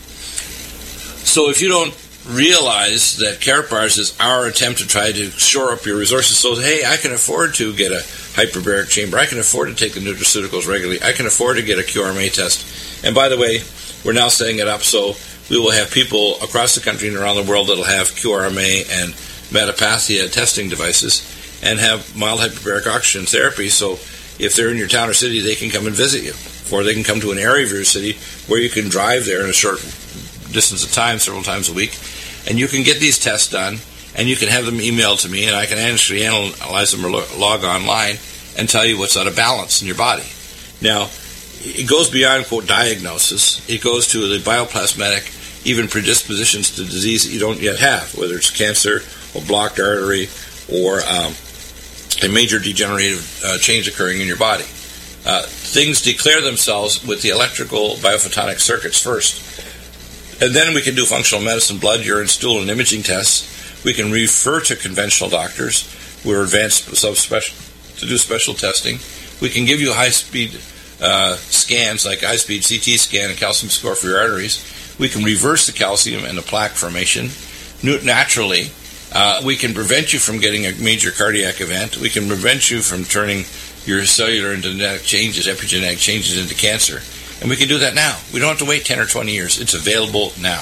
So if you don't realize that Karatbars is our attempt to try to shore up your resources, so hey, I can afford to get a hyperbaric chamber, I can afford to take the nutraceuticals regularly, I can afford to get a Q R M A test. And by the way, we're now setting it up so we will have people across the country and around the world that will have Q R M A and metapathia testing devices and have mild hyperbaric oxygen therapy, so if they're in your town or city, they can come and visit you. Or they can come to an area of your city where you can drive there in a short distance of time, several times a week, and you can get these tests done, and you can have them emailed to me, and I can actually analyze them or log online and tell you what's out of balance in your body. Now, it goes beyond, quote, diagnosis. It goes to the bioplasmatic, even predispositions to disease that you don't yet have, whether it's cancer or blocked artery or um, a major degenerative uh, change occurring in your body. Uh, things declare themselves with the electrical biophotonic circuits first. And then we can do functional medicine, blood, urine, stool, and imaging tests. We can refer to conventional doctors who are advanced subspecial to do special testing. We can give you high-speed uh, scans, like high-speed C T scan and calcium score for your arteries. We can reverse the calcium and the plaque formation naturally. Uh, we can prevent you from getting a major cardiac event. We can prevent you from turning your cellular and genetic changes, epigenetic changes into cancer. And we can do that now. We don't have to wait ten or twenty years. It's available now.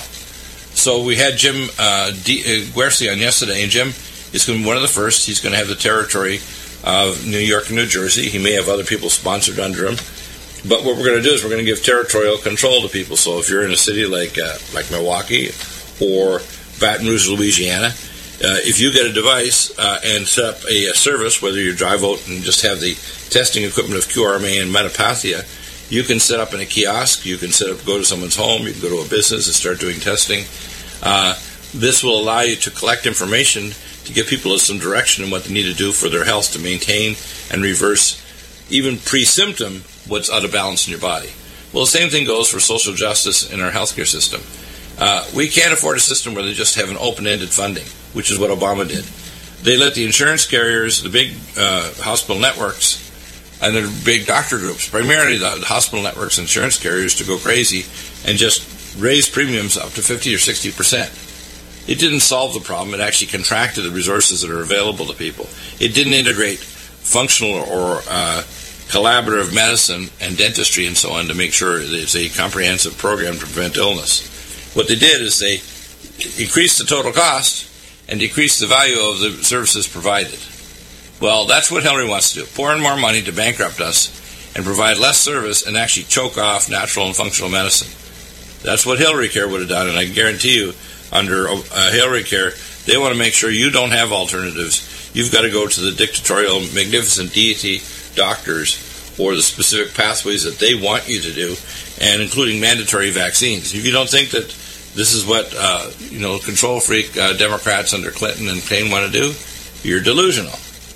So we had Jim uh, D- uh, Guerci on yesterday, and Jim is going to be one of the first. He's going to have the territory of New York and New Jersey. He may have other people sponsored under him. But what we're going to do is we're going to give territorial control to people. So if you're in a city like uh, like Milwaukee or Baton Rouge, Louisiana, uh, if you get a device uh, and set up a, a service, whether you drive out and just have the testing equipment of Q R M A and metapathia, you can set up in a kiosk, you can set up, go to someone's home, you can go to a business and start doing testing. Uh, this will allow you to collect information to give people some direction in what they need to do for their health to maintain and reverse, even pre-symptom, what's out of balance in your body. Well, the same thing goes for social justice in our healthcare system. Uh, we can't afford a system where they just have an open-ended funding, which is what Obama did. They let the insurance carriers, the big uh, hospital networks, and the big doctor groups, primarily the, the hospital networks and insurance carriers, to go crazy and just raise premiums up to fifty or sixty percent. It didn't solve the problem. It actually contracted the resources that are available to people. It didn't integrate functional or uh, collaborative medicine and dentistry and so on to make sure that it's a comprehensive program to prevent illness. What they did is they increased the total cost and decreased the value of the services provided. Well, that's what Hillary wants to do. Pour in more money to bankrupt us and provide less service and actually choke off natural and functional medicine. That's what Hillary Care would have done, and I guarantee you, under uh, Hillary Care, they want to make sure you don't have alternatives. You've got to go to the dictatorial, magnificent deity doctors or the specific pathways that they want you to do, and including mandatory vaccines. If you don't think that this is what uh, you know, control freak uh, Democrats under Clinton and Kaine want to do, you're delusional.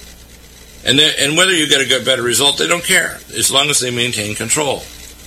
And and whether you get a good, better result, they don't care, as long as they maintain control.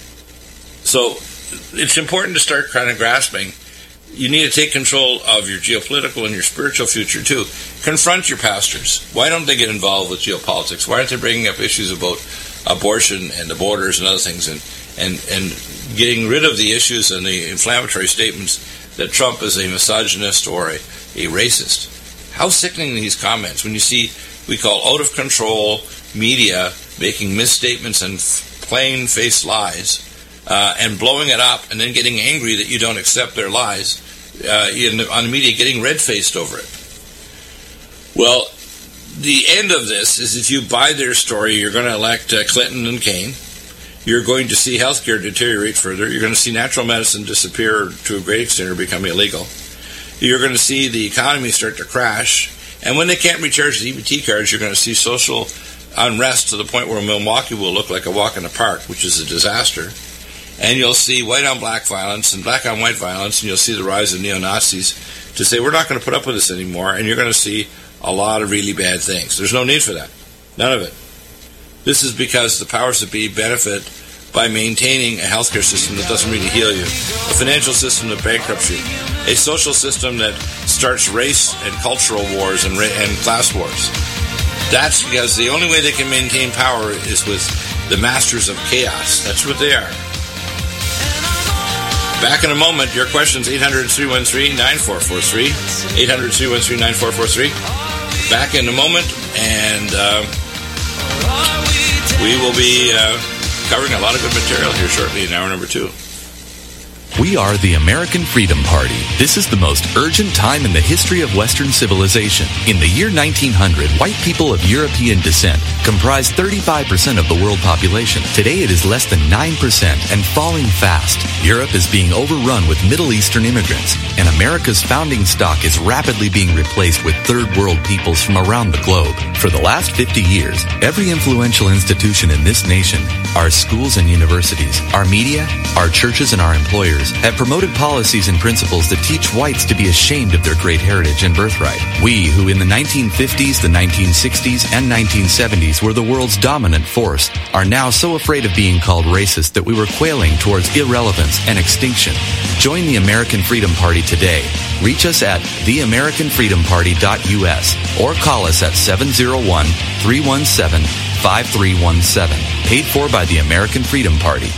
So it's important to start kind of grasping. You need to take control of your geopolitical and your spiritual future, too. Confront your pastors. Why don't they get involved with geopolitics? Why aren't they bringing up issues about abortion and the borders and other things, and, and, and getting rid of the issues and the inflammatory statements that Trump is a misogynist or a, a racist? How sickening these comments when you see we call out-of-control media making misstatements and plain-faced lies uh, and blowing it up and then getting angry that you don't accept their lies. uh, in, on the media getting red-faced over it. Well, the end of this is if you buy their story, you're going to elect uh, Clinton and Kane. You're going to see healthcare deteriorate further. You're going to see natural medicine disappear to a great extent or become illegal. You're going to see the economy start to crash. And when they can't recharge the E B T cards, you're going to see social unrest to the point where Milwaukee will look like a walk in the park, which is a disaster. And you'll see white-on-black violence and black-on-white violence, and you'll see the rise of neo-Nazis to say, we're not going to put up with this anymore, and you're going to see a lot of really bad things. There's no need for that. None of it. This is because the powers that be benefit by maintaining a healthcare system that doesn't really heal you, a financial system that bankrupts you, a social system that starts race and cultural wars and, ra- and class wars. That's because the only way they can maintain power is with the masters of chaos. That's what they are. Back in a moment. Your questions, eight hundred, three one three, nine four four three, eight hundred, three one three, nine four four three. Back in a moment, and uh, we will be uh, covering a lot of good material here shortly in hour number two. We are the American Freedom Party. This is the most urgent time in the history of Western civilization. In the year nineteen hundred, white people of European descent comprised thirty-five percent of the world population. Today it is less than nine percent and falling fast. Europe is being overrun with Middle Eastern immigrants, and America's founding stock is rapidly being replaced with third world peoples from around the globe. For the last fifty years, every influential institution in this nation, our schools and universities, our media, our churches, and our employers have promoted policies and principles that teach whites to be ashamed of their great heritage and birthright. We, who in the nineteen fifties, the nineteen sixties, and nineteen seventies were the world's dominant force, are now so afraid of being called racist that we were quailing towards irrelevance and extinction. Join the American Freedom Party today. Reach us at the american freedom party dot u s or call us at seven oh one, three one seven, five three one seven. Paid for by the American Freedom Party.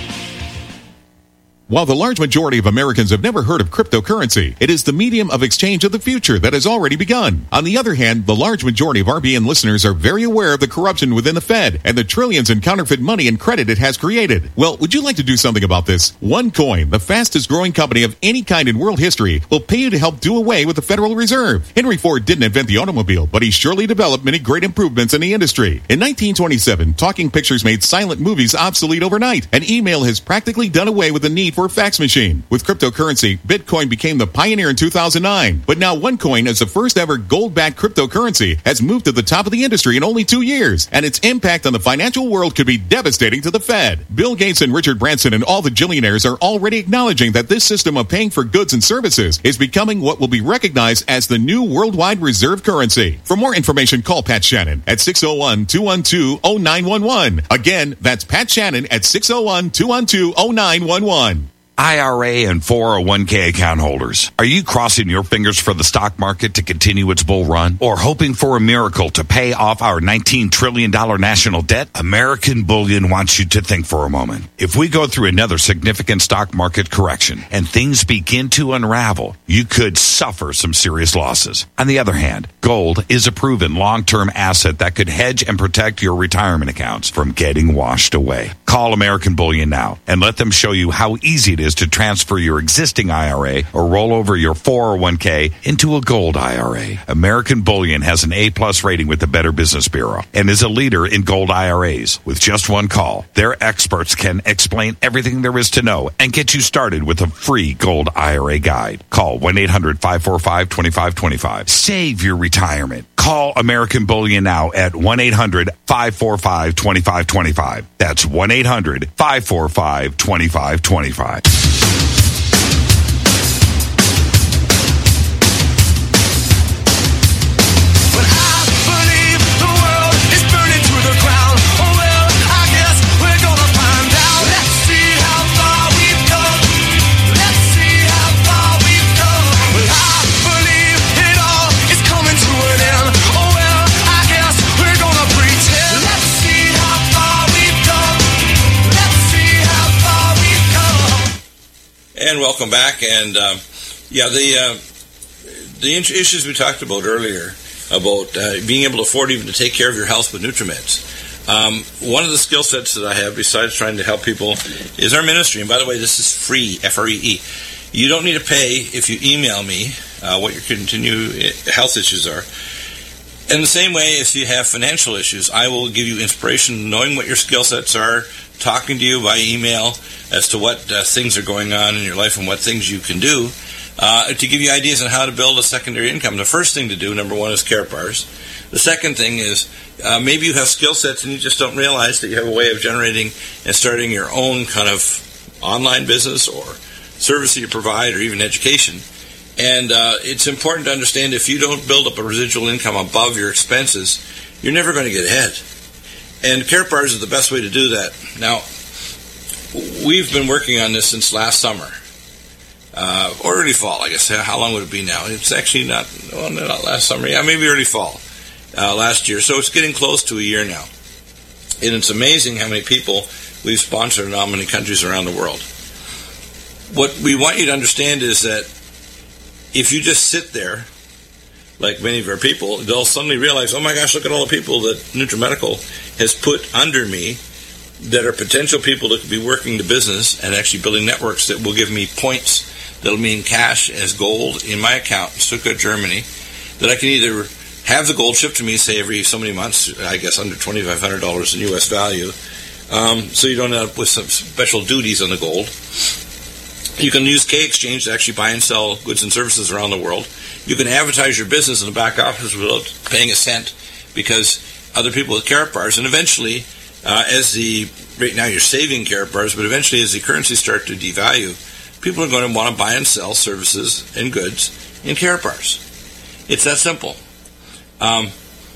While the large majority of Americans have never heard of cryptocurrency, it is the medium of exchange of the future that has already begun. On the other hand, the large majority of R B N listeners are very aware of the corruption within the Fed and the trillions in counterfeit money and credit it has created. Well, would you like to do something about this? OneCoin, the fastest growing company of any kind in world history, will pay you to help do away with the Federal Reserve. Henry Ford didn't invent the automobile, but he surely developed many great improvements in the industry. In nineteen twenty-seven, talking pictures made silent movies obsolete overnight, and email has practically done away with the need for a fax machine. With cryptocurrency, Bitcoin became the pioneer in two thousand nine. But now OneCoin, as the first ever gold-backed cryptocurrency, has moved to the top of the industry in only two years, and its impact on the financial world could be devastating to the Fed. Bill Gates and Richard Branson and all the billionaires are already acknowledging that this system of paying for goods and services is becoming what will be recognized as the new worldwide reserve currency. For more information, call Pat Shannon at six oh one, two one two, oh nine one one. Again, that's Pat Shannon at six oh one, two one two, oh nine one one. I R A and four oh one k account holders, are you crossing your fingers for the stock market to continue its bull run, or hoping for a miracle to pay off our nineteen trillion dollars national debt? American Bullion wants you to think for a moment. If we go through another significant stock market correction and things begin to unravel, you could suffer some serious losses. On the other hand, gold is a proven long-term asset that could hedge and protect your retirement accounts from getting washed away. Call American Bullion now and let them show you how easy it is is to transfer your existing I R A or roll over your four oh one k into a gold I R A. American Bullion has an A-plus rating with the Better Business Bureau and is a leader in gold I R As. With just one call, their experts can explain everything there is to know and get you started with a free gold I R A guide. Call one eight hundred, five four five, two five two five. Save your retirement. Call American Bullion now at one eight hundred, five four five, two five two five. That's one eight hundred, five four five, two five two five. And welcome back. And um, yeah, the uh, the issues we talked about earlier about uh, being able to afford even to take care of your health with NutriMeds. Um, one of the skill sets that I have, besides trying to help people, is our ministry. And by the way, this is free, F R E E. You don't need to pay if you email me uh, what your continued health issues are. In the same way, if you have financial issues, I will give you inspiration, knowing what your skill sets are, talking to you by email as to what uh, things are going on in your life and what things you can do, uh, to give you ideas on how to build a secondary income. The first thing to do, number one, is Karatbars. The second thing is uh, maybe you have skill sets and you just don't realize that you have a way of generating and starting your own kind of online business or service that you provide or even education. And uh, it's important to understand if you don't build up a residual income above your expenses, you're never going to get ahead. And Karatbars is the best way to do that. Now, we've been working on this since last summer, uh, or early fall, I guess. How long would it be now? It's actually not, well, not last summer. Yeah, maybe early fall uh, last year. So it's getting close to a year now. And it's amazing how many people we've sponsored in how many countries around the world. What we want you to understand is that if you just sit there, like many of our people, they'll suddenly realize, oh my gosh, look at all the people that NutriMedical has put under me that are potential people that could be working the business and actually building networks that will give me points that'll mean cash as gold in my account in Stuttgart, Germany, that I can either have the gold shipped to me, say, every so many months, I guess under twenty-five hundred dollars in U S value, um, so you don't end up with some special duties on the gold. You can use K-Exchange to actually buy and sell goods and services around the world. You can advertise your business in the back office without paying a cent because other people with Karatbars, and eventually, uh, as the, right now you're saving Karatbars, but eventually as the currency starts to devalue, people are going to want to buy and sell services and goods in Karatbars. It's that simple. Um,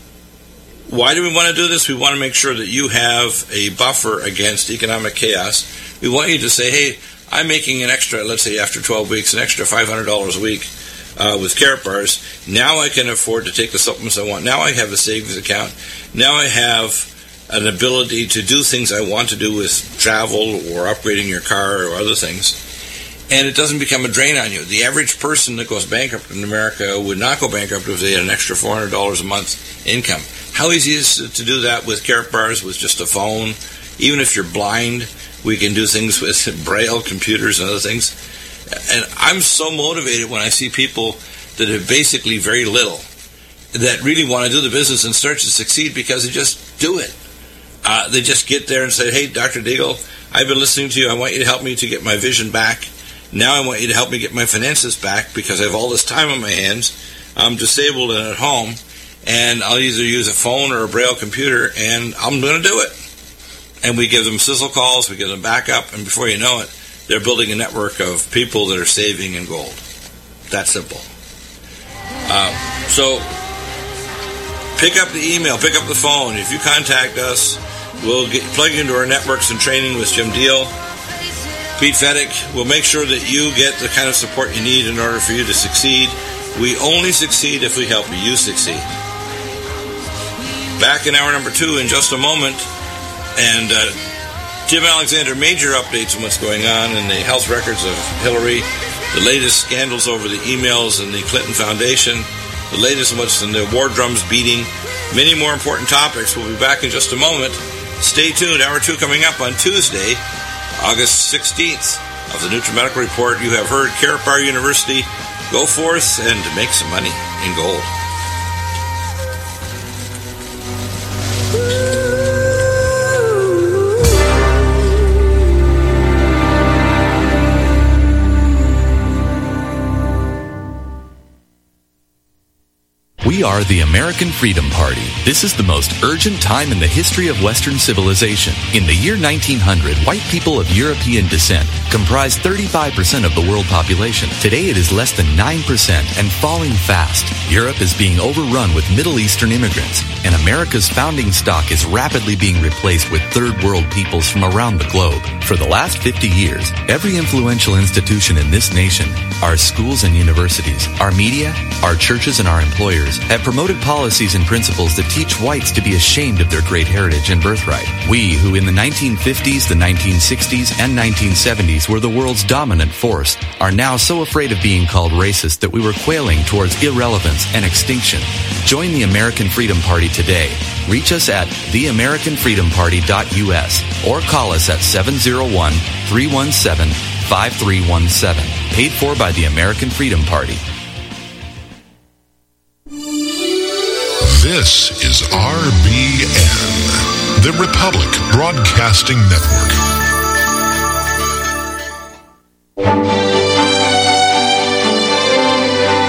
why do we want to do this? We want to make sure that you have a buffer against economic chaos. We want you to say, hey, I'm making an extra, let's say after twelve weeks, an extra five hundred dollars a week uh, with Karatbars. Now I can afford to take the supplements I want. Now I have a savings account. Now I have an ability to do things I want to do with travel or upgrading your car or other things. And it doesn't become a drain on you. The average person that goes bankrupt in America would not go bankrupt if they had an extra four hundred dollars a month income. How easy is it to do that with Karatbars, with just a phone? Even if you're blind, we can do things with Braille computers and other things. And I'm so motivated when I see people that have basically very little that really want to do the business and start to succeed because they just do it. Uh, they just get there and say, hey, Doctor Deagle, I've been listening to you. I want you to help me to get my vision back. Now I want you to help me get my finances back because I have all this time on my hands. I'm disabled and at home, and I'll either use a phone or a Braille computer, and I'm going to do it. And we give them sizzle calls, we give them backup, and before you know it, they're building a network of people that are saving in gold. That simple. Uh, so, pick up the email, pick up the phone. If you contact us, we'll get plug into our networks and training with Jim Deal. Pete Fedek will make sure that you get the kind of support you need in order for you to succeed. We only succeed if we help you succeed. Back in hour number two in just a moment. And uh, Tim Alexander, major updates on what's going on in the health records of Hillary, the latest scandals over the emails in the Clinton Foundation, the latest on what's in the war drums beating, many more important topics. We'll be back in just a moment. Stay tuned. Hour two coming up on Tuesday, August sixteenth of the NutriMedical Report. You have heard Karatbar University. Go forth and make some money in gold. We are the American Freedom Party. This is the most urgent time in the history of Western civilization. In the year nineteen hundred, white people of European descent comprised thirty-five percent of the world population. Today it is less than nine percent and falling fast. Europe is being overrun with Middle Eastern immigrants, and America's founding stock is rapidly being replaced with third world peoples from around the globe. For the last fifty years, every influential institution in this nation, our schools and universities, our media, our churches, and our employers have promoted policies and principles that teach whites to be ashamed of their great heritage and birthright. We, who in the nineteen fifties, the nineteen sixties, and nineteen seventies were the world's dominant force, are now so afraid of being called racist that we were quailing towards irrelevance and extinction. Join the American Freedom Party today. Reach us at the american freedom party dot u s or call us at seven oh one, three one seven, five three one seven. Paid for by the American Freedom Party. This is R B N, the Republic Broadcasting Network.